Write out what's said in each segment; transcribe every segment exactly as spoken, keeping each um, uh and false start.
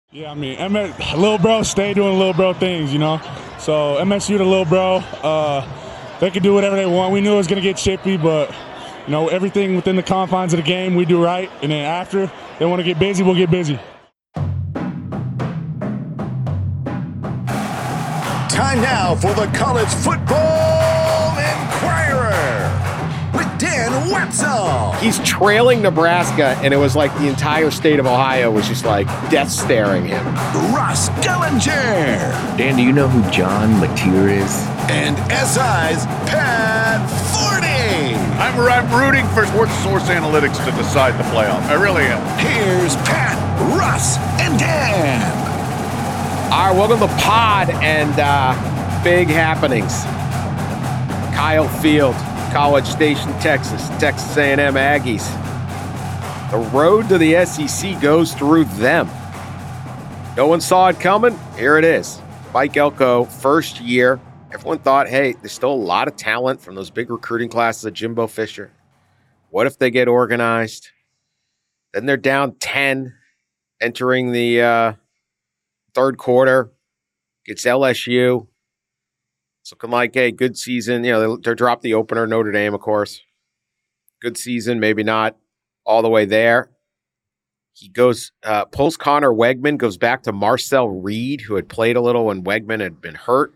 Yeah, I mean, M S, little bro, stay doing little bro things, you know. So M S U to little bro, uh, they can do whatever they want. We knew it was going to get chippy, but, you know, everything within the confines of the game we do right. And then after they want to get busy, we'll get busy. Time now for the College Football Inquirer with Dan Wetzel. He's trailing Nebraska, and it was like the entire state of Ohio was just like death staring him. Russ Gellinger. Dan, do you know who John Mateer is? And S I's Pat Forney. I'm, I'm rooting for Sports Source Analytics to decide the playoff. I really am. Here's Pat, Russ, and Dan. All right, welcome to the pod and uh, big happenings. Kyle Field, College Station, Texas, Texas A and M Aggies. The road to the S E C goes through them. No one saw it coming. Here it is. Mike Elko, first year. Everyone thought, hey, there's still a lot of talent from those big recruiting classes at Jimbo Fisher. What if they get organized? Then they're down ten entering the uh, third quarter. It's L S U. It's looking like a good season. You know, they, they dropped the opener, Notre Dame, of course. Good season, maybe not all the way there. He goes, uh, pulls Connor Wegman, goes back to Marcel Reed, who had played a little when Wegman had been hurt.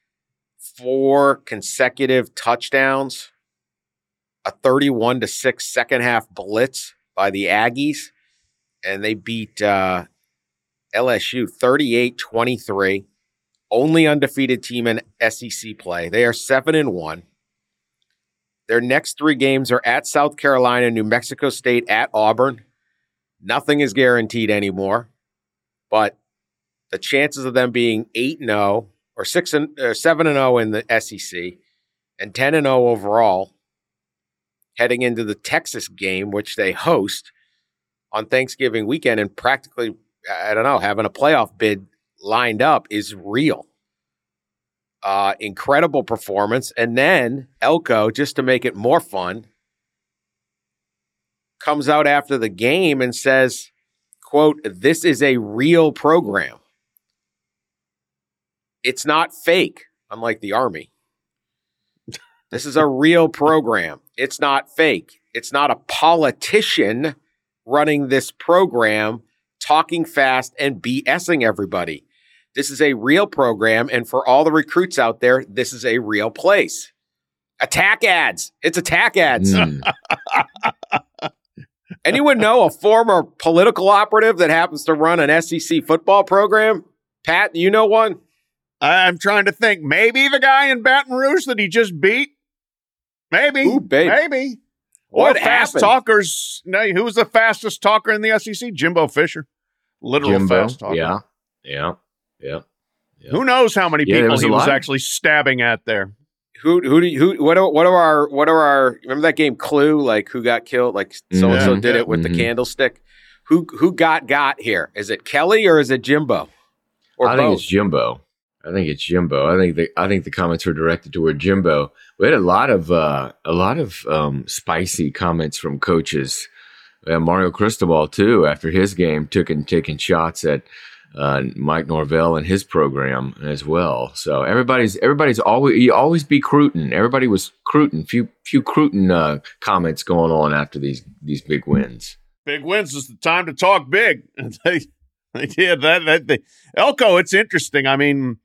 Four consecutive touchdowns, a thirty-one to six second half blitz by the Aggies, and they beat uh, L S U thirty-eight twenty-three. Only undefeated team in S E C play. They are seven and one. Their next three games are at South Carolina, New Mexico State, at Auburn. Nothing is guaranteed anymore, but the chances of them being eight and oh or six and or seven and oh in the S E C and ten and oh overall heading into the Texas game, which they host on Thanksgiving weekend, and practically, I don't know, having a playoff bid lined up is real. Uh, incredible performance. And then Elko, just to make it more fun, comes out after the game and says, quote, "This is a real program. It's not fake, unlike the Army. This is a real program. It's not fake. It's not a politician running this program, talking fast and BSing everybody. This is a real program, and for all the recruits out there, this is a real place. Attack ads. It's attack ads." Mm. Anyone know a former political operative that happens to run an S E C football program? Pat, do you know one? I'm trying to think. Maybe the guy in Baton Rouge that he just beat? Maybe. Ooh, babe. Maybe. What or fast happened? talkers. No, who was the fastest talker in the S E C? Jimbo Fisher. Literal Jimbo, fast talker. yeah, yeah, yeah. yeah. Who knows how many Yeah, people was he a was lot. actually stabbing at there? Who who do you, who what are what are our what are our remember that game Clue, like who got killed, like so and so Yeah. did it with Mhm. the candlestick? Who who got got here? Is it Kelly or is it Jimbo? Or I both? think it's Jimbo. I think it's Jimbo. I think the I think the comments were directed toward Jimbo. We had a lot of uh, a lot of um, spicy comments from coaches. Uh, Mario Cristobal too, after his game, took and taking shots at uh, Mike Norvell and his program as well. So everybody's everybody's always you always be Cruton. Everybody was Cruton. Few few Cruton uh, comments going on after these these big wins. Big wins is the time to talk big. they, they did that. that they, Elko, it's interesting. I mean,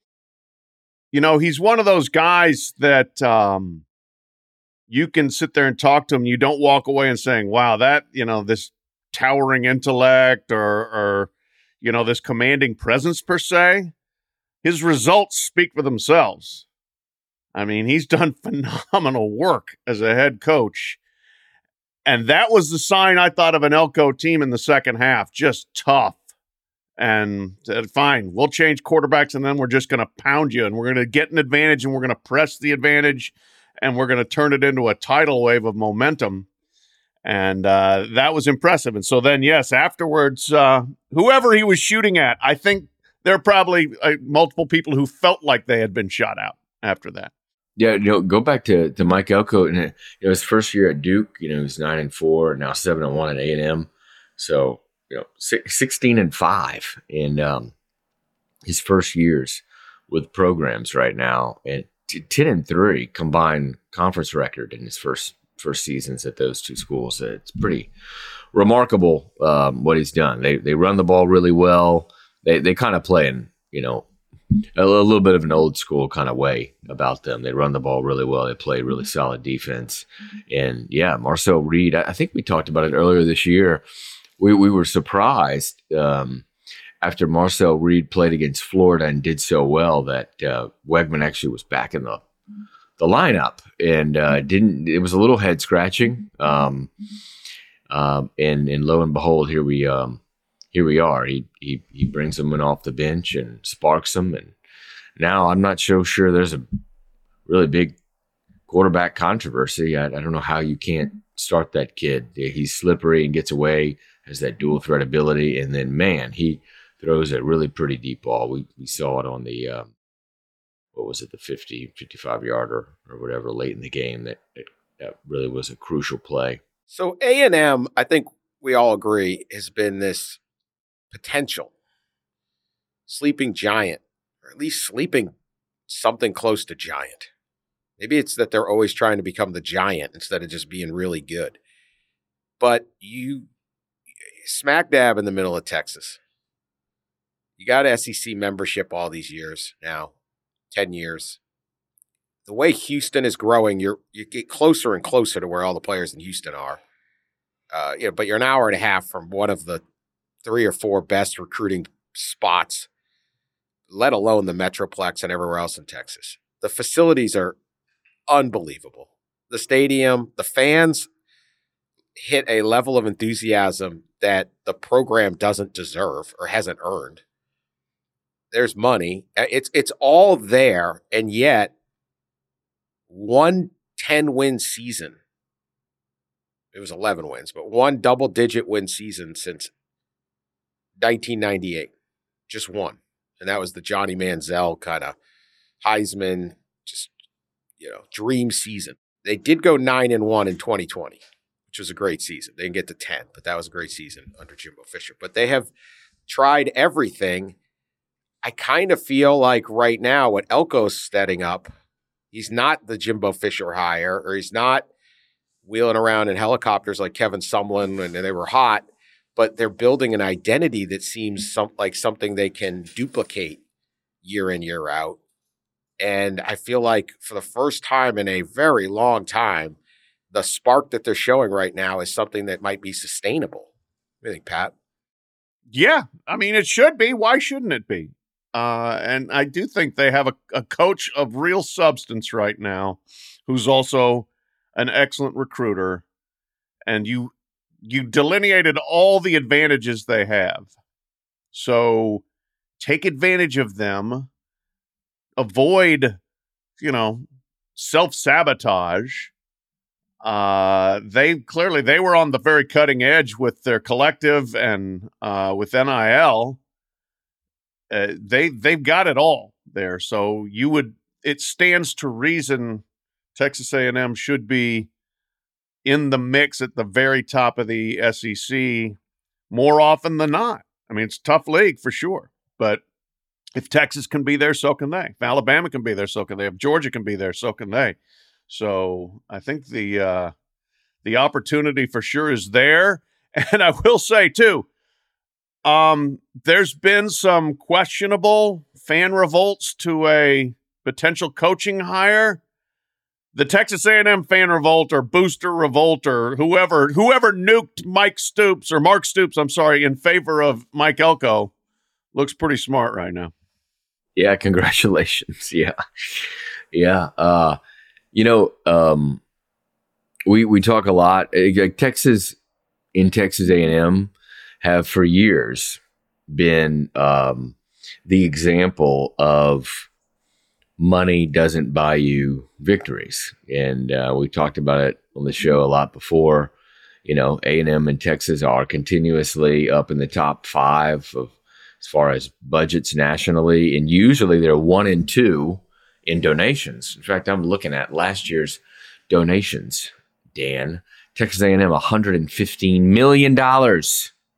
you know, he's one of those guys that um, you can sit there and talk to him. You don't walk away and saying, wow, that, you know, this towering intellect or, or, you know, this commanding presence per se. His results speak for themselves. I mean, he's done phenomenal work as a head coach. And that was the sign I thought of an Elko team in the second half. Just tough. And said, fine, we'll change quarterbacks, and then we're just going to pound you, and we're going to get an advantage, and we're going to press the advantage, and we're going to turn it into a tidal wave of momentum. And uh, that was impressive. And so then, yes, afterwards, uh, whoever he was shooting at, I think there are probably uh, multiple people who felt like they had been shot out after that. Yeah, you know, go back to, to Mike Elko, and you know, his first year at Duke, you know, he was nine and four, now seven and one at A and M. So you know, sixteen and five in um, his first years with programs right now, and ten and three combined conference record in his first first seasons at those two schools. It's pretty remarkable um, what he's done. They they run the ball really well. They they kind of play in, you know, a little bit of an old school kind of way about them. They run the ball really well. They play really solid defense. And yeah, Marcel Reed, I think we talked about it earlier this year. We we were surprised um, after Marcel Reed played against Florida and did so well that uh, Wegman actually was back in the the lineup, and uh, didn't. It was a little head scratching. Um, um, and and lo and behold, here we um, here we are. He he he brings them in off the bench and sparks them, and now I'm not so sure there's a really big quarterback controversy. I, I don't know how you can't start that kid. He's slippery and gets away, has that dual threat ability, and then man, he throws a really pretty deep ball. We we saw it on the um, what was it, the fifty, fifty-five yarder or whatever late in the game. That, that that really was a crucial play. So A and M, I think we all agree, has been this potential sleeping giant, or at least sleeping something close to giant. Maybe it's that they're always trying to become the giant instead of just being really good. But you smack dab in the middle of Texas. You got S E C membership all these years now, ten years. The way Houston is growing, you're you get closer and closer to where all the players in Houston are. Uh, you know, but you're an hour and a half from one of the three or four best recruiting spots, let alone the Metroplex and everywhere else in Texas. The facilities are unbelievable. The stadium, the fans hit a level of enthusiasm that the program doesn't deserve or hasn't earned. There's money. It's it's all there, and yet one ten-win season. It was eleven wins, but one double-digit win season since nineteen ninety-eight. Just one. And that was the Johnny Manziel kind of Heisman, just, you know, dream season. They did go nine and one in twenty twenty, which was a great season. They didn't get to ten, but that was a great season under Jimbo Fisher. But they have tried everything. I kind of feel like right now what Elko's setting up, he's not the Jimbo Fisher hire, or he's not wheeling around in helicopters like Kevin Sumlin and they were hot, but they're building an identity that seems some, like something they can duplicate year in, year out. And I feel like for the first time in a very long time, the spark that they're showing right now is something that might be sustainable. What do you think, Pat? Yeah, I mean, it should be. Why shouldn't it be? Uh, and I do think they have a, a coach of real substance right now who's also an excellent recruiter. And you you delineated all the advantages they have. So take advantage of them. Avoid, you know, self-sabotage. Uh, they clearly, they were on the very cutting edge with their collective and uh, with N I L. Uh, they, they've got it all there. So you would, it stands to reason Texas A and M should be in the mix at the very top of the S E C more often than not. I mean, it's a tough league for sure, but if Texas can be there, so can they. If Alabama can be there, so can they. If Georgia can be there, so can they. So I think the uh, the opportunity for sure is there. And I will say, too, um, there's been some questionable fan revolts to a potential coaching hire. The Texas A and M fan revolt or booster revolt or whoever whoever nuked Mike Stoops or Mark Stoops, I'm sorry, in favor of Mike Elko looks pretty smart right now. Yeah, congratulations. Yeah. Yeah. Uh, you know, um, we we talk a lot. Like Texas, in Texas A and M have for years been um, the example of money doesn't buy you victories. And uh, we talked about it on the show a lot before. You know, A and M and Texas are continuously up in the top five of as far as budgets nationally. And usually they're one and two in donations. In fact, I'm looking at last year's donations, Dan. Texas A and M, one hundred fifteen million dollars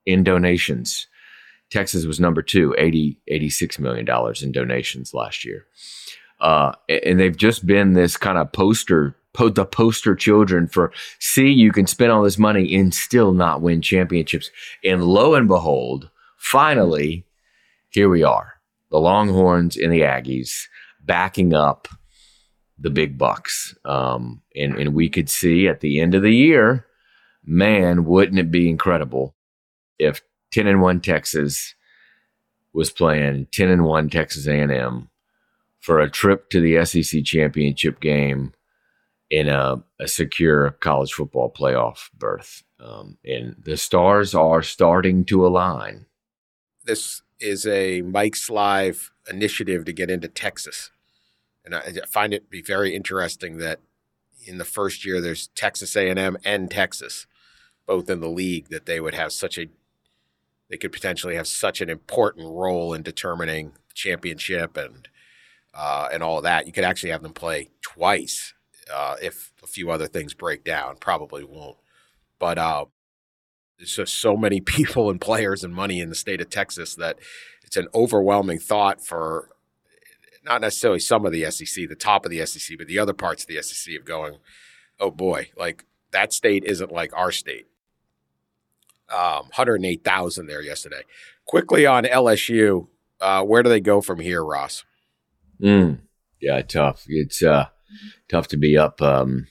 in donations. Texas was number two, eighty, eighty-six million dollars in donations last year. Uh, and they've just been this kind of poster, po- the poster children for, see, you can spend all this money and still not win championships. And lo and behold, finally, here we are. The Longhorns and the Aggies backing up the big bucks. Um, and, and we could see at the end of the year, man, wouldn't it be incredible if ten and one Texas was playing ten and one Texas A and M for a trip to the S E C championship game in a, a secure college football playoff berth. Um, and the stars are starting to align. This is a Mike's Live initiative to get into Texas. And I find it to be very interesting that in the first year there's Texas A and M and Texas, both in the league, that they would have such a they could potentially have such an important role in determining championship and uh, and all of that. You could actually have them play twice uh, if a few other things break down. Probably won't. But uh, there's just so many people and players and money in the state of Texas that it's an overwhelming thought for not necessarily some of the S E C, the top of the S E C, but the other parts of the S E C of going, oh boy, like that state isn't like our state. Um, one hundred eight thousand there yesterday. Quickly on L S U, uh, where do they go from here, Ross? Mm, yeah, tough. It's uh, tough to be up um,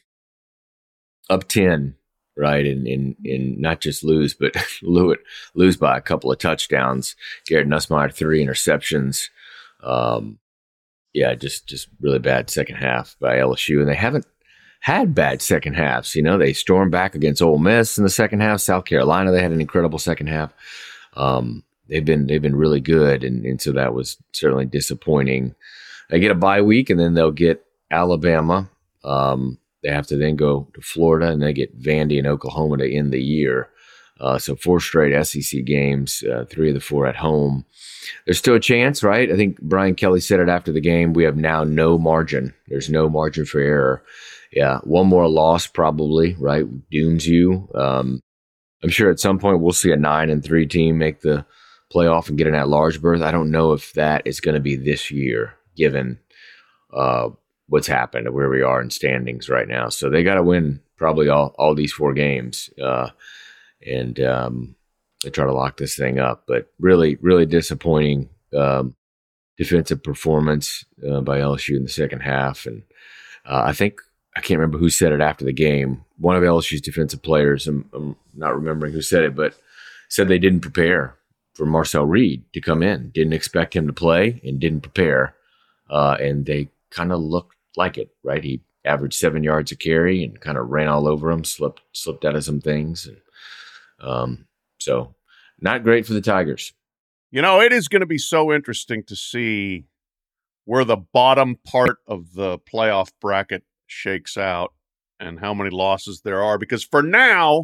up ten, right, and, and, and not just lose, but lose, lose by a couple of touchdowns. Garrett Nussmeier, three interceptions. Um, yeah, just just really bad second half by L S U, and they haven't had bad second halves. You know, they stormed back against Ole Miss in the second half. South Carolina, they had an incredible second half. Um, they've been they've been really good, and, and so that was certainly disappointing. They get a bye week, and then they'll get Alabama. Um, they have to then go to Florida, and they get Vandy and Oklahoma to end the year. Uh, so four straight S E C games, uh, three of the four at home. There's still a chance, right? I think Brian Kelly said it after the game. We have now no margin. There's no margin for error. Yeah, one more loss probably, right, dooms you. Um, I'm sure at some point we'll see a nine and three team make the playoff and get an at-large berth. I don't know if that is going to be this year, given uh, what's happened and where we are in standings right now. So they got to win probably all, all these four games uh, and um, they try to lock this thing up. But really, really disappointing um, defensive performance uh, by L S U in the second half. And uh, I think I can't remember who said it after the game. One of L S U's defensive players, I'm, I'm not remembering who said it, but said they didn't prepare for Marcel Reed to come in. Didn't expect him to play and didn't prepare. Uh, and they kind of looked like it, right? He averaged seven yards a carry and kind of ran all over him, slipped slipped out of some things. And um, so not great for the Tigers. You know, it is going to be so interesting to see where the bottom part of the playoff bracket shakes out and how many losses there are, because for now,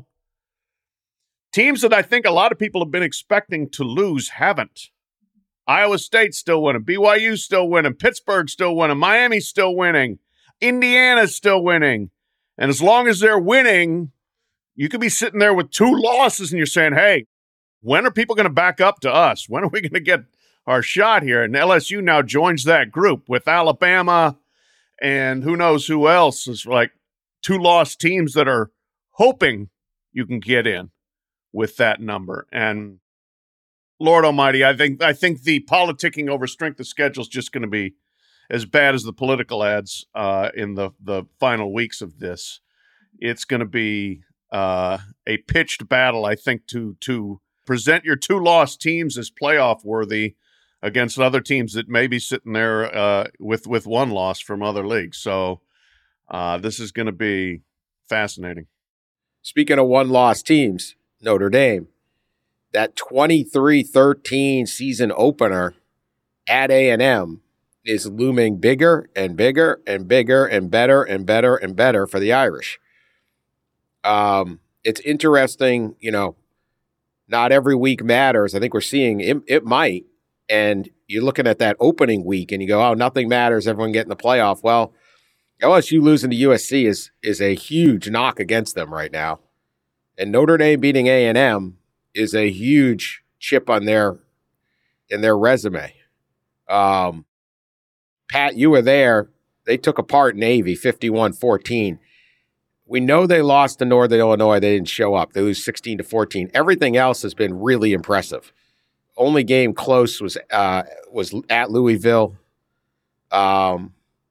teams that I think a lot of people have been expecting to lose haven't. Iowa State's still winning, B Y U's still winning, Pittsburgh's still winning, Miami's still winning, Indiana's still winning. And as long as they're winning, you could be sitting there with two losses and you're saying, hey, when are people going to back up to us? When are we going to get our shot here? And L S U now joins that group with Alabama and who knows who else is like two lost teams that are hoping you can get in with that number. And Lord Almighty, I think I think the politicking over strength of schedule is just going to be as bad as the political ads uh, in the, the final weeks of this. It's going to be uh, a pitched battle, I think, to to present your two lost teams as playoff worthy against other teams that may be sitting there uh, with, with one loss from other leagues. So uh, this is going to be fascinating. Speaking of one-loss teams, Notre Dame, that twenty-three thirteen season opener at A and M is looming bigger and bigger and bigger and better and better and better for the Irish. Um, it's interesting, you know, not every week matters. I think we're seeing it, it might. And you're looking at that opening week and you go, oh, nothing matters, everyone getting the playoff. Well, L S U losing to U S C is is a huge knock against them right now. And Notre Dame beating A and M is a huge chip on their in their resume. Um, Pat, you were there. They took apart Navy fifty-one fourteen. We know they lost to Northern Illinois. They didn't show up. They lose sixteen to fourteen. Everything else has been really impressive. Only game close was uh, was at Louisville. Um,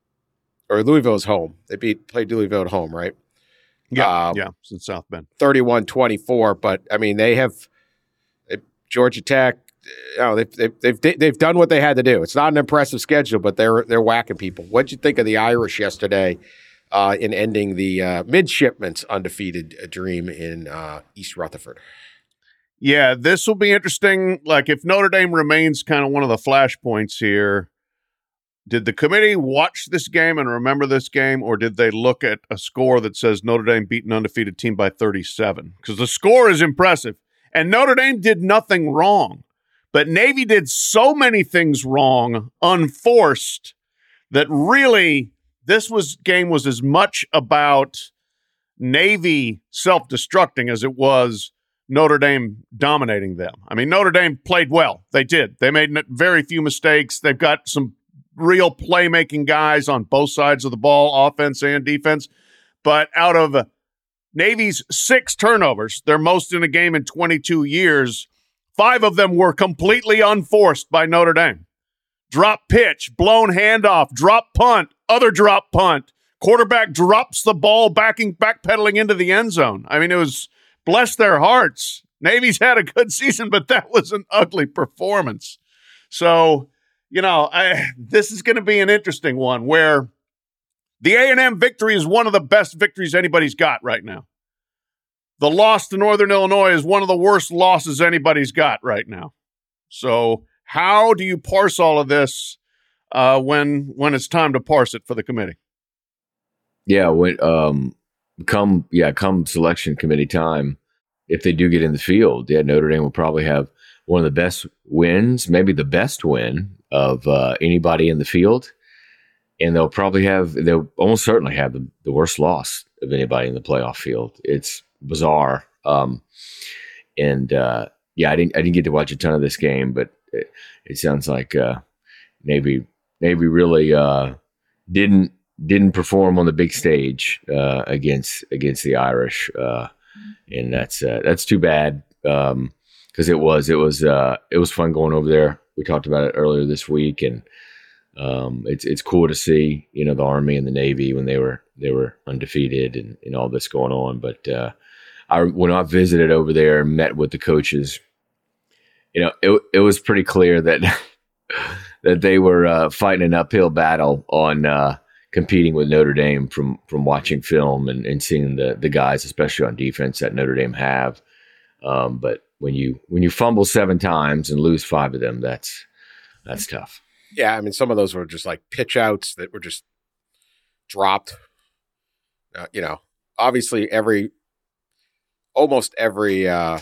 or Louisville's home. They beat played Louisville at home, right? Yeah, um, yeah, it's in South Bend. thirty-one twenty-four, but I mean, they have they, Georgia Tech, you know, they've, they've, they've, they've done what they had to do. It's not an impressive schedule, but they're they're whacking people. What'd you think of the Irish yesterday uh, in ending the uh, midshipmen's undefeated dream in uh, East Rutherford? Yeah, this will be interesting. Like, if Notre Dame remains kind of one of the flashpoints here, did the committee watch this game and remember this game, or did they look at a score that says Notre Dame beat an undefeated team by thirty-seven? Because the score is impressive, and Notre Dame did nothing wrong. But Navy did so many things wrong, unforced, that really this was game was as much about Navy self-destructing as it was Notre Dame dominating them. I mean, Notre Dame played well. They did. They made very few mistakes. They've got some real playmaking guys on both sides of the ball, offense and defense. But out of Navy's six turnovers, their most in a game in twenty-two years, five of them were completely unforced by Notre Dame. Drop pitch, blown handoff, drop punt, other drop punt. Quarterback drops the ball, backing, backpedaling into the end zone. I mean, it was, bless their hearts. Navy's had a good season, but that was an ugly performance. So, you know, I, this is going to be an interesting one where the A and M victory is one of the best victories anybody's got right now. The loss to Northern Illinois is one of the worst losses anybody's got right now. So how do you parse all of this uh, when when it's time to parse it for the committee? Yeah, when um, come yeah come selection committee time, if they do get in the field, yeah, Notre Dame will probably have one of the best wins, maybe the best win of uh, anybody in the field. And they'll probably have, they'll almost certainly have the, the worst loss of anybody in the playoff field. It's bizarre. Um, and uh, yeah, I didn't, I didn't get to watch a ton of this game, but it, it sounds like uh, Navy, Navy really uh, didn't, didn't perform on the big stage uh, against, against the Irish. Uh, and that's, uh, that's too bad. Um, Because it was, it was, uh, it was fun going over there. We talked about it earlier this week, and um, it's it's cool to see, you know, the Army and the Navy when they were they were undefeated and, and all this going on. But uh, I when I visited over there and met with the coaches, you know, it it was pretty clear that that they were uh, fighting an uphill battle on uh, competing with Notre Dame from from watching film and, and seeing the the guys, especially on defense, that Notre Dame have. Um, but when you when you fumble seven times and lose five of them, that's that's tough. Yeah, I mean, some of those were just like pitch outs that were just dropped. Uh, you know, obviously every almost every uh,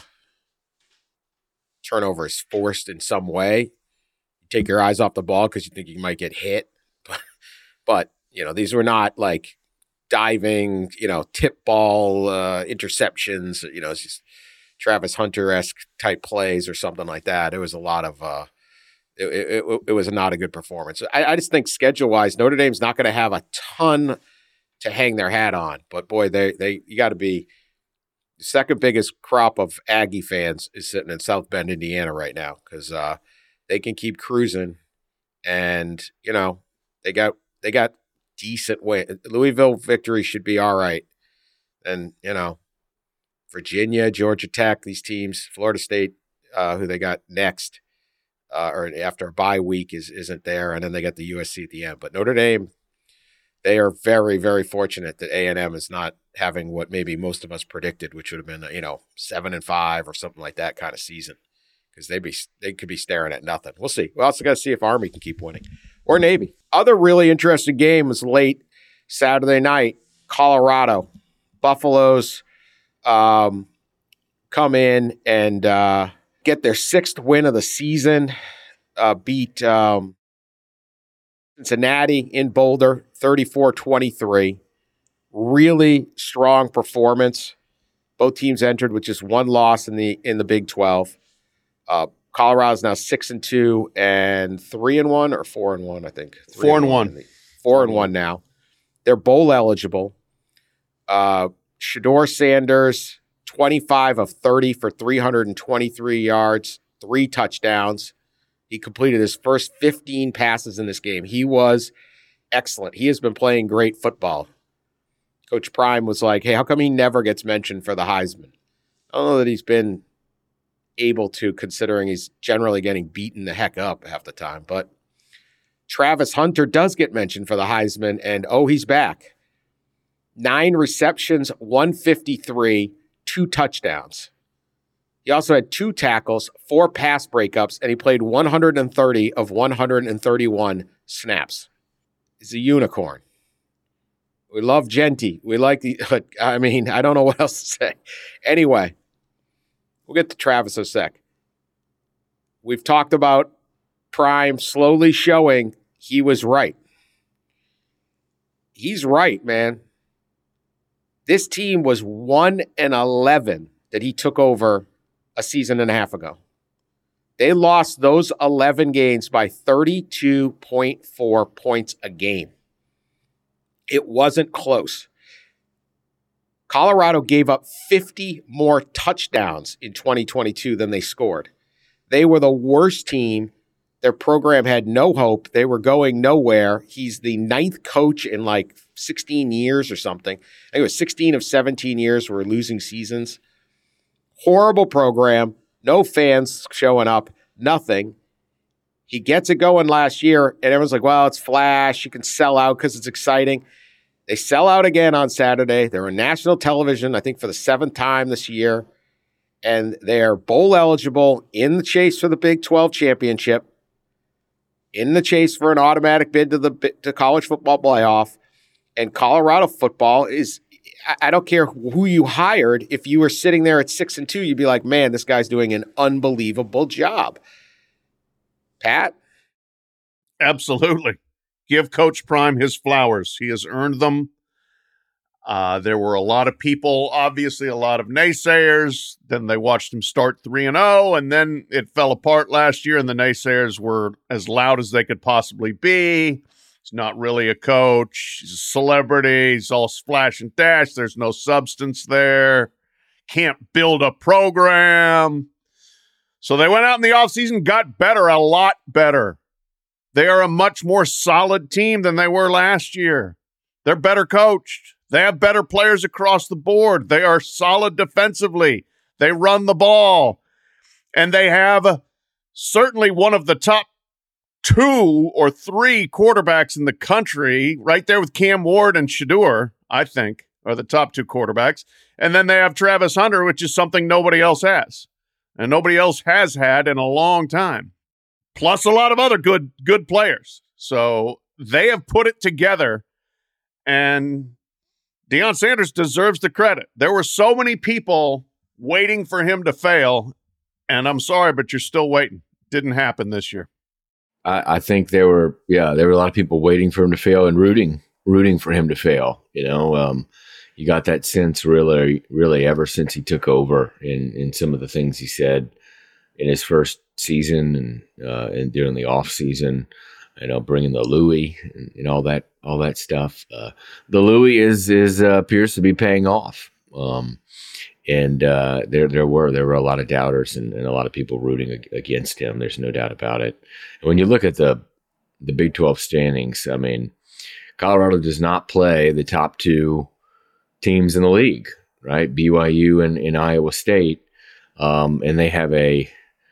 turnover is forced in some way. You take your eyes off the ball because you think you might get hit, but, but you know, these were not like diving, you know, tip ball uh, interceptions. You know, it's just Travis Hunter-esque type plays or something like that. It was a lot of uh, it, it, it was not a good performance. I, I just think schedule-wise, Notre Dame's not going to have a ton to hang their hat on. But boy, they they you got to be the second biggest crop of Aggie fans is sitting in South Bend, Indiana right now, because uh, they can keep cruising, and you know they got they got decent win. Louisville victory should be all right, and you know. Virginia, Georgia Tech, these teams, Florida State, uh, who they got next, uh, or after a bye week is, isn't there, and then they got the U S C at the end. But Notre Dame, they are very, very fortunate that A and M is not having what maybe most of us predicted, which would have been, you know, seven and five or something like that kind of season, because they be they could be staring at nothing. We'll see. We also got to see if Army can keep winning or Navy. Other really interesting game was late Saturday night, Colorado, Buffaloes. Um, come in and uh, get their sixth win of the season, uh, beat um, Cincinnati in Boulder, thirty-four twenty-three. Really strong performance. Both teams entered with just one loss in the in the Big twelve. Uh, Colorado's now six and two and three and one or four and one, I think. Three four and one. one. Four and one now. They're bowl eligible. Uh, Shedeur Sanders, twenty-five of thirty for three hundred twenty-three yards, three touchdowns. He completed his first fifteen passes in this game. He was excellent. He has been playing great football. Coach Prime was like, hey, how come he never gets mentioned for the Heisman? I don't know that he's been able to, considering he's generally getting beaten the heck up half the time. But Travis Hunter does get mentioned for the Heisman, and oh, he's back. Nine receptions, one fifty-three, two touchdowns. He also had two tackles, four pass breakups, and he played one hundred thirty of one hundred thirty-one snaps. He's a unicorn. We love Genty. We like the, I mean, I don't know what else to say. Anyway, we'll get to Travis in a sec. We've talked about Prime slowly showing he was right. He's right, man. This team was one and eleven that he took over a season and a half ago. They lost those eleven games by thirty-two point four points a game. It wasn't close. Colorado gave up fifty more touchdowns in twenty twenty-two than they scored. They were the worst team. Their program had no hope. They were going nowhere. He's the ninth coach in like sixteen years or something. I think it was sixteen of seventeen years were losing seasons. Horrible program. No fans showing up. Nothing. He gets it going last year, and everyone's like, well, it's flash. You can sell out because it's exciting. They sell out again on Saturday. They're on national television, I think, for the seventh time this year. And they're bowl eligible, in the chase for the Big twelve championship, in the chase for an automatic bid to the to college football playoff. And Colorado football is, I don't care who you hired. If you were sitting there at six and two, you'd be like, man, this guy's doing an unbelievable job. Pat? Absolutely. Give Coach Prime his flowers. He has earned them. Uh, there were a lot of people, obviously a lot of naysayers. Then they watched him start three and oh, and then it fell apart last year, and the naysayers were as loud as they could possibly be. He's not really a coach. He's a celebrity. He's all splash and dash. There's no substance there. Can't build a program. So they went out in the offseason, got better, a lot better. They are a much more solid team than they were last year. They're better coached. They have better players across the board. They are solid defensively. They run the ball. And they have certainly one of the top two or three quarterbacks in the country, right there with Cam Ward and Shedeur, I think, are the top two quarterbacks. And then they have Travis Hunter, which is something nobody else has. And nobody else has had in a long time. Plus a lot of other good good players. So they have put it together, and Deion Sanders deserves the credit. There were so many people waiting for him to fail, and I'm sorry, but you're still waiting. Didn't happen this year. I, I think there were, yeah, there were a lot of people waiting for him to fail and rooting, rooting for him to fail. You know, um, you got that sense really, really ever since he took over in, in some of the things he said in his first season and uh, and during the off season, you know, bringing the Louis and, and all that, all that stuff. Uh, the Louis is is uh, appears to be paying off, um, and uh, there there were there were a lot of doubters and, and a lot of people rooting ag- against him. There's no doubt about it. And when you look at the the Big twelve standings, I mean, Colorado does not play the top two teams in the league, right? B Y U and, and Iowa State, um, and they have a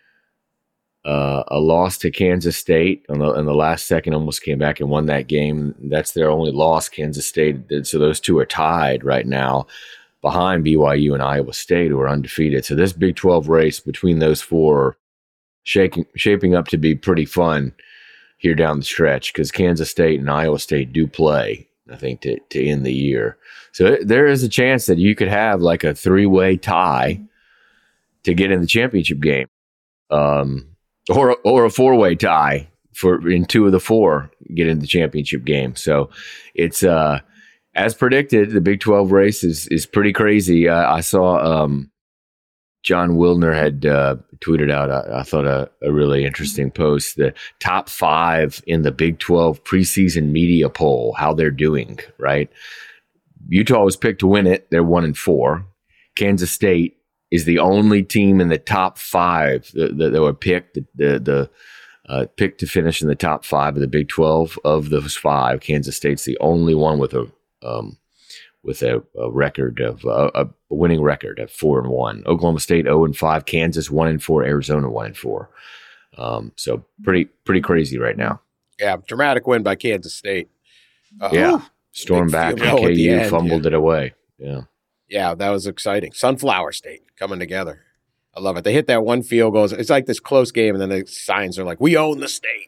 Uh, a loss to Kansas State on the, in the last second, almost came back and won that game. That's their only loss, Kansas State. So those two are tied right now behind B Y U and Iowa State, who are undefeated. So this Big twelve race between those four are shaking, shaping up to be pretty fun here down the stretch, because Kansas State and Iowa State do play, I think, to, to end the year. So there is a chance that you could have like a three-way tie to get in the championship game. Um, Or or a four-way tie for in two of the four get in the championship game. So it's uh as predicted, the Big twelve race is is pretty crazy. Uh, I saw um, John Wilner had uh, tweeted out, I, I thought, a, a really interesting post. The top five in the Big twelve preseason media poll, how they're doing, right? Utah was picked to win it. They're one and four. Kansas State is the only team in the top five that, that, that were picked, the, the, the uh, picked to finish in the top five of the Big twelve. Of those five, Kansas State's the only one with a um, with a, a record of uh, a winning record at four and one. Oklahoma State zero and five, Kansas one and four, Arizona one and four. Um, so pretty pretty crazy right now. Yeah, dramatic win by Kansas State. Uh, yeah, stormed back. field goal at K the U end, fumbled yeah. it away. Yeah. Yeah, that was exciting. Sunflower State coming together. I love it. They hit that one field goal. It's like this close game, and then the signs are like, "We own the state."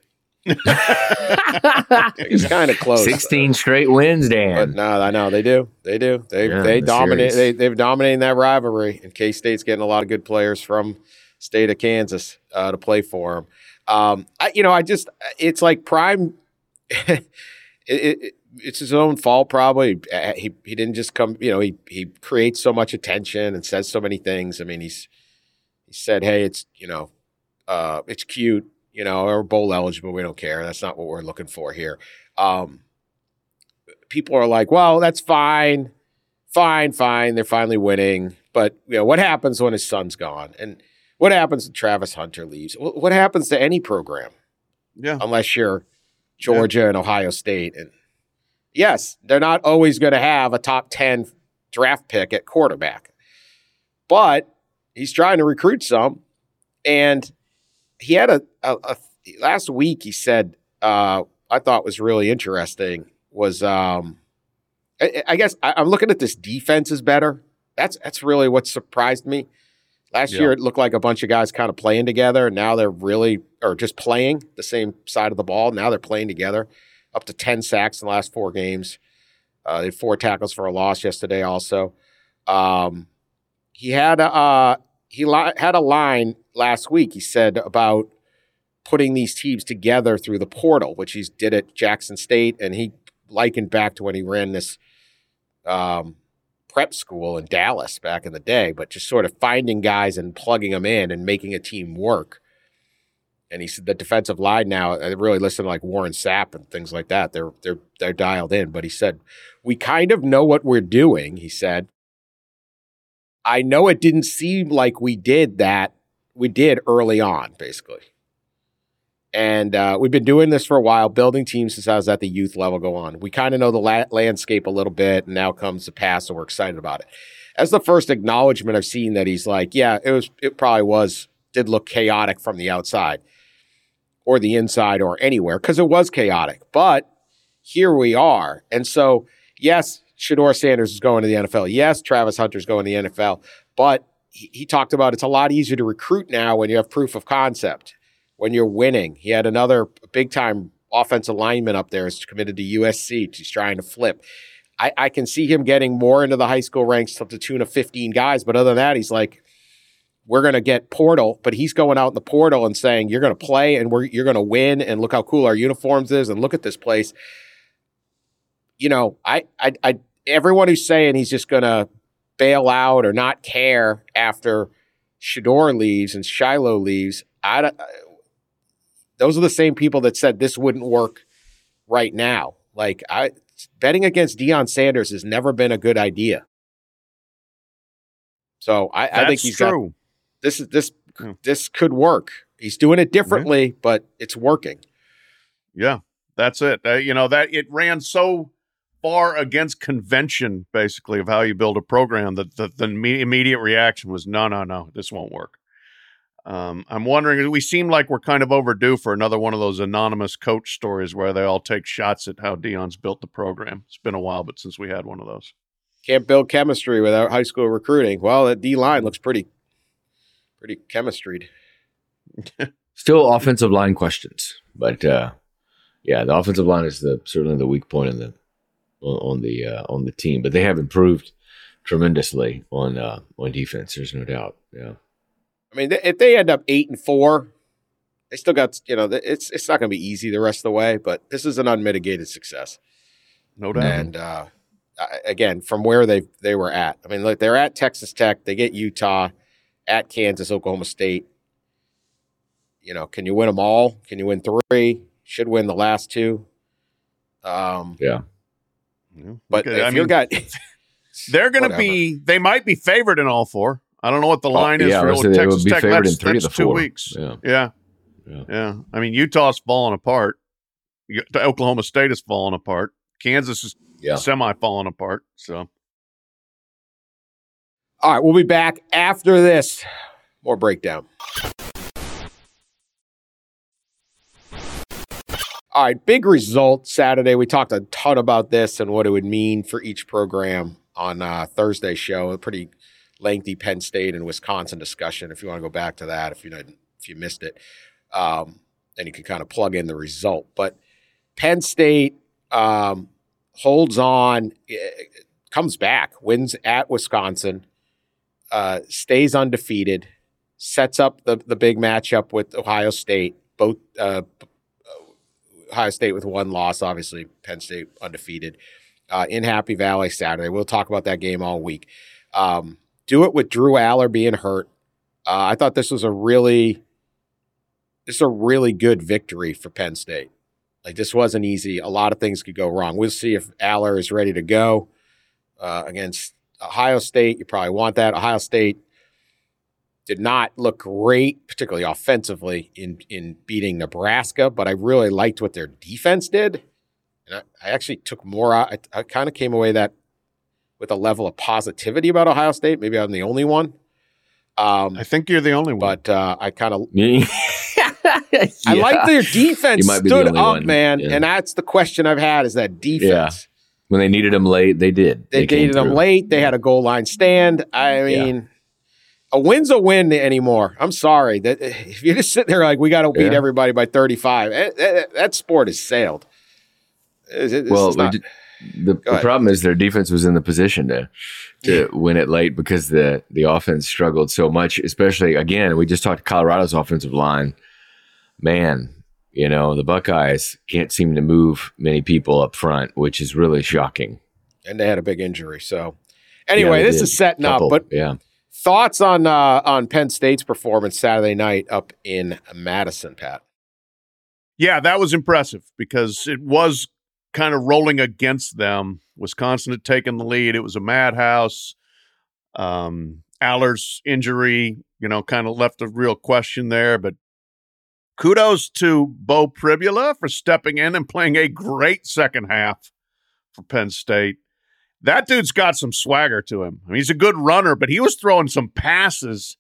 It's kind of close. Sixteen straight wins, Dan. But no, I know they do. They do. They Yeah, they the dominate. series. They they've dominated that rivalry. And K State's getting a lot of good players from state of Kansas uh, to play for them. Um, I, you know, I just it's like Prime. it, it, it's his own fault, probably. He he didn't just come. You know, he he creates so much attention and says so many things. I mean, he's he said, "Hey, it's you know, uh, it's cute." You know, or bowl eligible, we don't care. That's not what we're looking for here. Um, people are like, well, that's fine, fine, fine. They're finally winning. But, you know, what happens when his son's gone? And what happens when Travis Hunter leaves? What happens to any program? Yeah. Unless you're Georgia yeah. and Ohio State. And yes, they're not always going to have a top ten draft pick at quarterback. But he's trying to recruit some. And he had a, a, a last week. He said, uh, I thought was really interesting was, um, I, I guess I, I'm looking at this defense is better. That's that's really what surprised me. Last yeah. year, it looked like a bunch of guys kind of playing together. And now they're really, or just playing the same side of the ball. Now they're playing together. Up to ten sacks in the last four games. Uh, they had four tackles for a loss yesterday. Also, um, he had a uh, he li- had a line last week. He said about putting these teams together through the portal, which he did at Jackson State, and he likened back to when he ran this um, prep school in Dallas back in the day. But just sort of finding guys and plugging them in and making a team work. And he said the defensive line now, they really listen to like Warren Sapp and things like that. They're they're they're dialed in. But he said, we kind of know what we're doing, he said. I know it didn't seem like we did that. We did early on, basically. And uh, we've been doing this for a while, building teams since I was at the youth level go on. We kind of know the la- landscape a little bit, and now comes the pass, and we're excited about it. That's the first acknowledgement I've seen that he's like, yeah, it was. It probably was, did look chaotic from the outside. Or the inside or anywhere, because it was chaotic. But here we are. And so, yes, Shedeur Sanders is going to the N F L. Yes, Travis Hunter's going to the N F L. But he, he talked about it's a lot easier to recruit now when you have proof of concept, when you're winning. He had another big-time offensive lineman up there who's committed to U S C. He's trying to flip. I, I can see him getting more into the high school ranks to the tune of fifteen guys. But other than that, he's like, we're going to get portal, but he's going out in the portal and saying, you're going to play and we're, you're going to win. And look how cool our uniforms is. And look at this place. You know, I, I, I everyone who's saying he's just going to bail out or not care after Shedeur leaves and Shiloh leaves. I, I, those are the same people that said this wouldn't work right now. Like I betting against Deion Sanders has never been a good idea. So I, I think he's true. Got, This is this this could work. He's doing it differently, yeah. but it's working. Yeah, that's it. Uh, you know that it ran so far against convention, basically, of how you build a program that the, the immediate reaction was, no, no, no, this won't work. Um, I'm wondering. We seem like we're kind of overdue for another one of those anonymous coach stories where they all take shots at how Deion's built the program. It's been a while, but since we had one of those, can't build chemistry without high school recruiting. Well, that D line looks pretty. Pretty chemistry. Still offensive line questions, but uh, yeah, the offensive line is the certainly the weak point in the on the uh, on the team. But they have improved tremendously on uh, on defense. There's no doubt. Yeah, I mean, if they end up eight and four, they still got you know it's it's not going to be easy the rest of the way. But this is an unmitigated success, no doubt. And uh, uh, again, from where they they were at. I mean, look, they're at Texas Tech. They get Utah, at Kansas, Oklahoma State. You know, can you win them all? Can you win three? Should win the last two. Um, yeah. But Okay, if I you mean, got, they're going to be. They might be favored in all four. I don't know what the line Oh, is yeah, for I was saying they Texas would be Tech. favored That's, in three that's of the two four. weeks. Yeah. Yeah. Yeah. yeah, I mean, Utah's falling apart. You- Oklahoma State is falling apart. Kansas is Yeah. semi falling apart. So, all right, we'll be back after this. More breakdown. All right, big result Saturday. We talked a ton about this and what it would mean for each program on uh, Thursday's show. A pretty lengthy Penn State and Wisconsin discussion. If you want to go back to that, if you know, if you missed it, um, and you can kind of plug in the result. But Penn State um, holds on, comes back, wins at Wisconsin, uh, stays undefeated, sets up the the big matchup with Ohio State. Both. Uh, Ohio State with one loss, obviously Penn State undefeated uh, in Happy Valley Saturday. We'll talk about that game all week. Um, do it with Drew Aller being hurt. Uh, I thought this was a really, this is a really good victory for Penn State. Like this wasn't easy. A lot of things could go wrong. We'll see if Aller is ready to go uh, against Ohio State. You probably want that. Ohio State did not look great, particularly offensively, in, in beating Nebraska, but I really liked what their defense did. And I, I actually took more out. I, I kind of came away that with a level of positivity about Ohio State. Maybe I'm the only one. Um, I think you're the only one. but uh, I kind of yeah. I like their defense You might be the stood only up, one. man. Yeah. And that's the question I've had is that defense. When they needed them late, they did. They, came dated them through. late. They had a goal line stand. I Yeah. mean, a win's a win anymore. I'm sorry. That if you're just sitting there like, we got to beat Yeah. everybody by thirty-five, that, that, that sport has sailed. It's- it's Well, not- we did- the, the ahead. problem is their defense was in the position to to win it late because the the offense struggled so much. Especially again, we just talked Colorado's offensive line. Man, you know the Buckeyes can't seem to move many people up front, which is really shocking. and they had a big injury. So anyway, Yeah, they this did. is setting Couple, up. But yeah, thoughts on uh, on Penn State's performance Saturday night up in Madison, Pat? Yeah, that was impressive because it was kind of rolling against them. Wisconsin had taken the lead. It was a madhouse. Um, Aller's injury, you know, kind of left a real question there. But kudos to Bo Pribula for stepping in and playing a great second half for Penn State. That dude's got some swagger to him. I mean, he's a good runner, but he was throwing some passes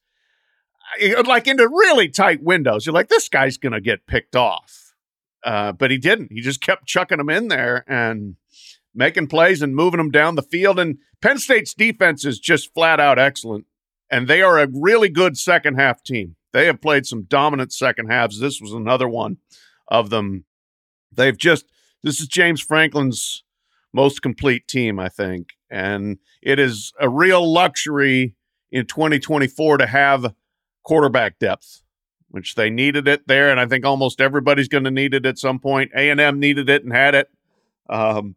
like into really tight windows. You're like, this guy's going to get picked off. Uh, but he didn't. He just kept chucking them in there and making plays and moving them down the field. And Penn State's defense is just flat out excellent. And they are a really good second half team. They have played some dominant second halves. This was another one of them. They've just, this is James Franklin's most complete team, I think. And it is a real luxury in twenty twenty-four to have quarterback depth, which they needed it there, and I think almost everybody's going to need it at some point. A and M needed it and had it, um,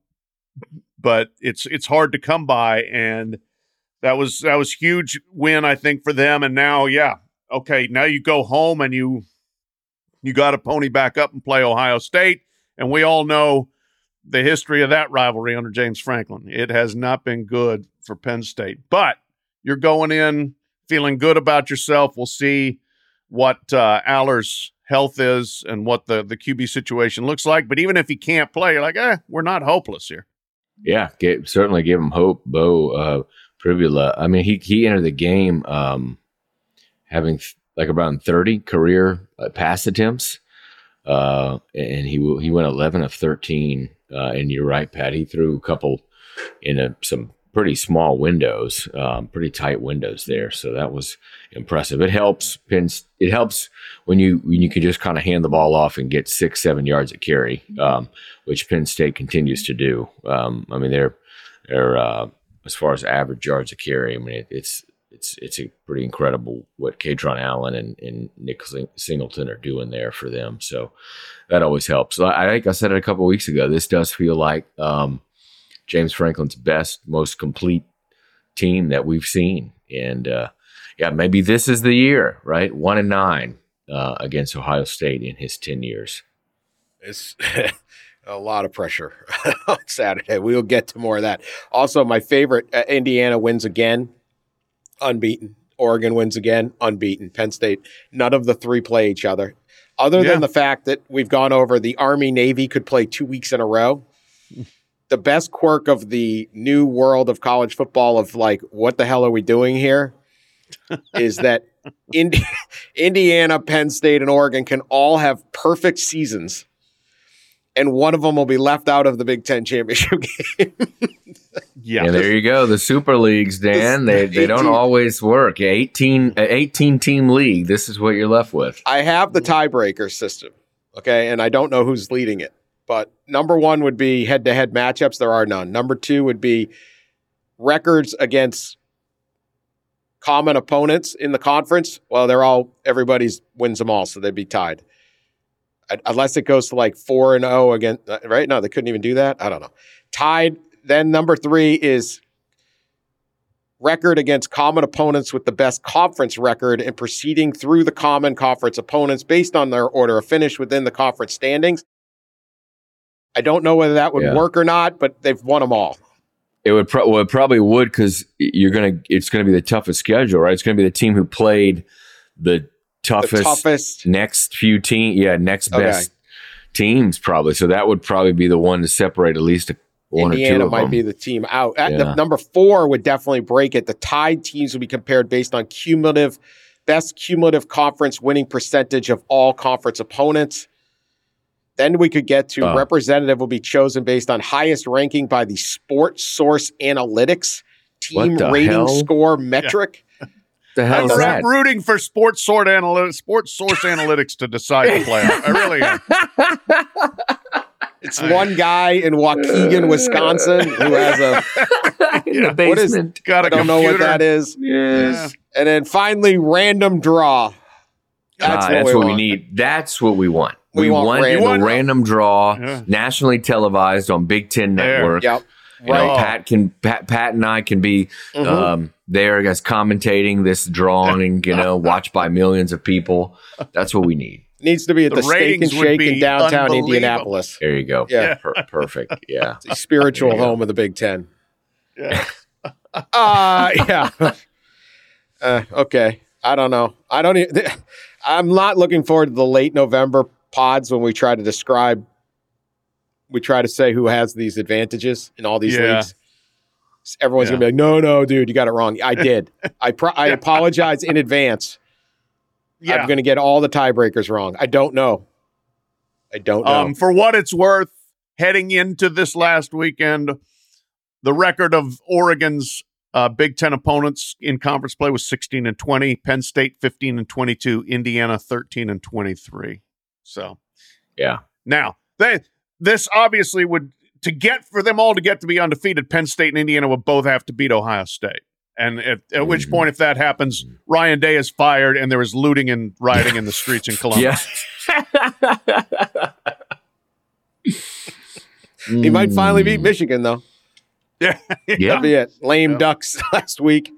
but it's it's hard to come by, and that was that was huge win, I think, for them. And now, yeah, okay, now you go home and you you got to pony back up and play Ohio State, and we all know the history of that rivalry under James Franklin. It has not been good for Penn State, but you're going in feeling good about yourself. We'll see what uh, Aller's health is and what the, the Q B situation looks like. But even if he can't play, you're like, eh, we're not hopeless here. yeah, gave, certainly gave him hope. Bo uh, Pribula. I mean, he he entered the game um, having th- like around thirty career uh, pass attempts, uh, and he w- he went eleven of thirteen. Uh, and you're right, Pat. He threw a couple in a, some pretty small windows, um, pretty tight windows there. So that was impressive. It helps. Pins. It helps when you when you can just kind of hand the ball off and get six, seven yards of carry, um, which Penn State continues to do. Um, I mean, they're they're uh, as far as average yards of carry. I mean, it, it's it's it's a pretty incredible what Katron Allen and, and Nick Singleton are doing there for them. So that always helps. So I think I said it a couple of weeks ago. This does feel like um, James Franklin's best, most complete team that we've seen. And uh, yeah, maybe this is the year, right? One and nine uh, against Ohio State in his ten years. It's a lot of pressure on Saturday. We will get to more of that. Also, my favorite, uh, Indiana wins again, unbeaten. Oregon wins again, unbeaten. Penn State, none of the three play each other. Other Yeah. than the fact that we've gone over the Army-Navy could play two weeks in a row. The best quirk of the new world of college football of like, what the hell are we doing here? is that Indi- Indiana, Penn State, and Oregon can all have perfect seasons, and one of them will be left out of the Big Ten championship game. Yeah. And there you go. The Super Leagues, Dan, they, they don't eighteen always work. eighteen, eighteen team league, this is what you're left with. I have the tiebreaker system, okay, and I don't know who's leading it. But number one would be head-to-head matchups. There are none. Number two would be records against common opponents in the conference. Well, they're all, everybody's wins them all, so they'd be tied. Unless it goes to like four and oh again, right? No, they couldn't even do that. I don't know. Tied. Then number three is record against common opponents with the best conference record and proceeding through the common conference opponents based on their order of finish within the conference standings. I don't know whether that would Yeah. work or not, but they've won them all. It would pro- well, it probably would because you're gonna. It's gonna be the toughest schedule, right? It's gonna be the team who played the toughest, The toughest. next few team, yeah, next Okay. best teams probably. So that would probably be the one to separate at least a, one or two Indiana of might them. be the team out. At the Yeah. number four would definitely break it. The tied teams will be compared based on cumulative, best cumulative conference winning percentage of all conference opponents. Then we could get to Oh. representative will be chosen based on highest ranking by the Sports Source Analytics team What the rating hell? score metric. the hell I'm is ru- that? rooting for Sports Sort Analytics, Sports Source Analytics to decide the playoff. I really am. It's one guy in Waukegan, Wisconsin, who has a In the what is- basement. Got a I don't know what computer. that is. Yes. And then finally, random draw. That's Ah, what, that's we, what we want. need. That's what we want. We We, want want, random- the random draw, Yeah. nationally televised on Big Ten There. Network. Yep. You know, Right. Pat can Pat, Pat and I can be Mhm. um, there, guys, commentating this drawing. You know, watched by millions of people. That's what we need. Needs to be at The the, Steak and ratings would Shake be in downtown unbelievable. Indianapolis. There you go. Yeah. Per- perfect. Yeah. The spiritual There you go. home of the Big Ten. Yeah. Uh, yeah. uh, okay. I don't know. I don't even, I'm not looking forward to the late November pods when we try to describe, we try to say who has these advantages in all these Yeah. leagues. Everyone's Yeah. going to be like, no, no, dude, you got it wrong. I did. I pro- I apologize in advance. Yeah. I'm going to get all the tiebreakers wrong. I don't know. I don't know. Um, for what it's worth, heading into this last weekend, the record of Oregon's uh, Big Ten opponents in conference play was sixteen and twenty. Penn State fifteen and twenty-two. Indiana thirteen and twenty-three. So Yeah. now they this obviously would to get for them all to get to be undefeated. Penn State and Indiana would both have to beat Ohio State. And at, at which Mhm. point, if that happens, Ryan Day is fired, and there is looting and rioting in the streets in Columbus. Yeah. he might finally beat Mm. Michigan, though. Yeah, Yeah. That'd be it. Lame Yeah. ducks last week.